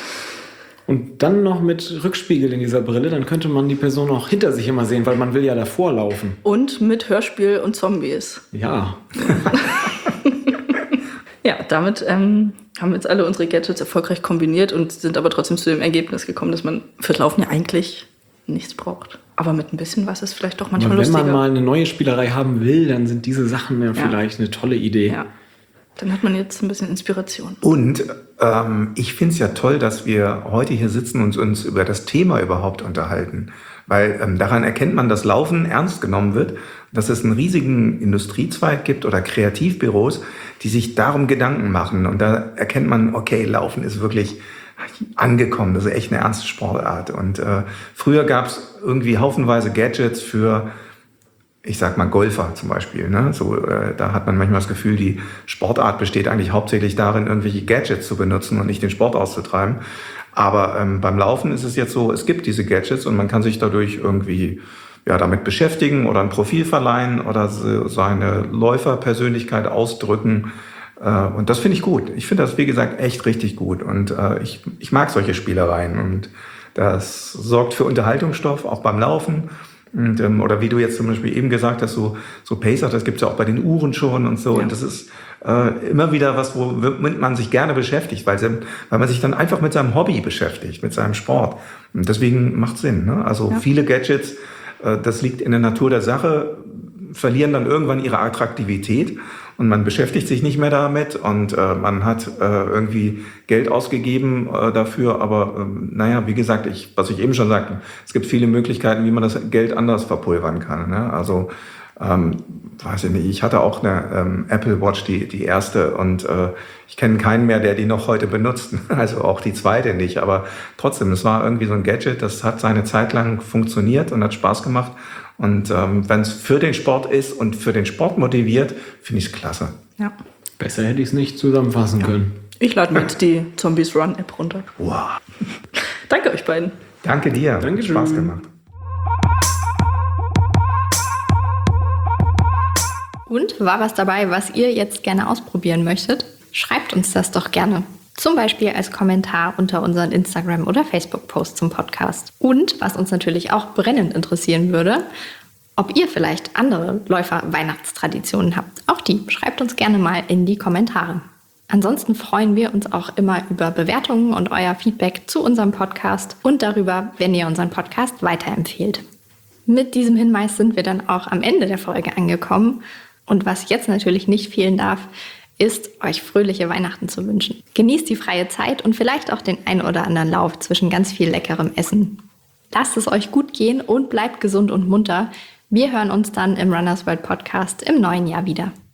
B: Und dann noch mit Rückspiegel in dieser Brille, dann könnte man die Person auch hinter sich immer sehen, weil man will ja davor laufen.
C: Und mit Hörspiel und Zombies.
B: Ja.
C: Ja, damit ähm, haben wir jetzt alle unsere Gadgets erfolgreich kombiniert und sind aber trotzdem zu dem Ergebnis gekommen, dass man fürs Laufen ja eigentlich nichts braucht. Aber mit ein bisschen was ist vielleicht doch manchmal
B: aber wenn
C: lustiger.
B: Wenn man mal eine neue Spielerei haben will, dann sind diese Sachen ja, ja. vielleicht eine tolle Idee.
C: Ja. Dann hat man jetzt ein bisschen Inspiration.
E: Und ähm, ich finde es ja toll, dass wir heute hier sitzen und uns über das Thema überhaupt unterhalten. Weil ähm, daran erkennt man, dass Laufen ernst genommen wird, dass es einen riesigen Industriezweig gibt oder Kreativbüros, die sich darum Gedanken machen. Und da erkennt man, okay, Laufen ist wirklich angekommen, das ist echt eine ernste Sportart. Und äh, früher gab es irgendwie haufenweise Gadgets für, ich sag mal, Golfer zum Beispiel. Ne? So, äh, da hat man manchmal das Gefühl, die Sportart besteht eigentlich hauptsächlich darin, irgendwelche Gadgets zu benutzen und nicht den Sport auszutreiben. Aber ähm, beim Laufen ist es jetzt so, es gibt diese Gadgets und man kann sich dadurch irgendwie ja, damit beschäftigen oder ein Profil verleihen oder so seine Läuferpersönlichkeit ausdrücken. Äh, und das finde ich gut. Ich finde das, wie gesagt, echt richtig gut. Und äh, ich, ich mag solche Spielereien. Und das sorgt für Unterhaltungsstoff, auch beim Laufen. Und, ähm, oder wie du jetzt zum Beispiel eben gesagt hast, so, so Pacer, das gibt's ja auch bei den Uhren schon und so.
C: Ja.
E: Und das ist äh, immer wieder was, womit man sich gerne beschäftigt, weil, sie, weil man sich dann einfach mit seinem Hobby beschäftigt, mit seinem Sport. Und deswegen macht Sinn. Ne? Also
C: Ja.
E: viele Gadgets, äh, das liegt in der Natur der Sache, verlieren dann irgendwann ihre Attraktivität und man beschäftigt sich nicht mehr damit und äh, man hat äh, irgendwie Geld ausgegeben äh, dafür. Aber ähm, naja, wie gesagt, ich, was ich eben schon sagte, es gibt viele Möglichkeiten, wie man das Geld anders verpulvern kann. Ne? Also ähm, weiß ich nicht, ich hatte auch eine ähm, Apple Watch, die, die erste, und äh, ich kenne keinen mehr, der die noch heute benutzt. Also auch die zweite nicht. Aber trotzdem, es war irgendwie so ein Gadget, das hat seine Zeit lang funktioniert und hat Spaß gemacht. Und ähm, wenn es für den Sport ist und für den Sport motiviert, finde ich es klasse.
C: Ja.
B: Besser hätte ich es nicht zusammenfassen können.
C: Ich lade mir jetzt die Zombies Run App runter.
E: Wow.
C: Danke euch beiden.
E: Danke dir. Hat
B: Dankeschön.
E: Spaß gemacht.
D: Und war was dabei, was ihr jetzt gerne ausprobieren möchtet? Schreibt uns das doch gerne. Zum Beispiel als Kommentar unter unseren Instagram- oder Facebook-Post zum Podcast. Und was uns natürlich auch brennend interessieren würde, ob ihr vielleicht andere Läufer-Weihnachtstraditionen habt. Auch die schreibt uns gerne mal in die Kommentare. Ansonsten freuen wir uns auch immer über Bewertungen und euer Feedback zu unserem Podcast und darüber, wenn ihr unseren Podcast weiterempfehlt. Mit diesem Hinweis sind wir dann auch am Ende der Folge angekommen. Und was jetzt natürlich nicht fehlen darf, ist, euch fröhliche Weihnachten zu wünschen. Genießt die freie Zeit und vielleicht auch den ein oder anderen Lauf zwischen ganz viel leckerem Essen. Lasst es euch gut gehen und bleibt gesund und munter. Wir hören uns dann im Runners World Podcast im neuen Jahr wieder.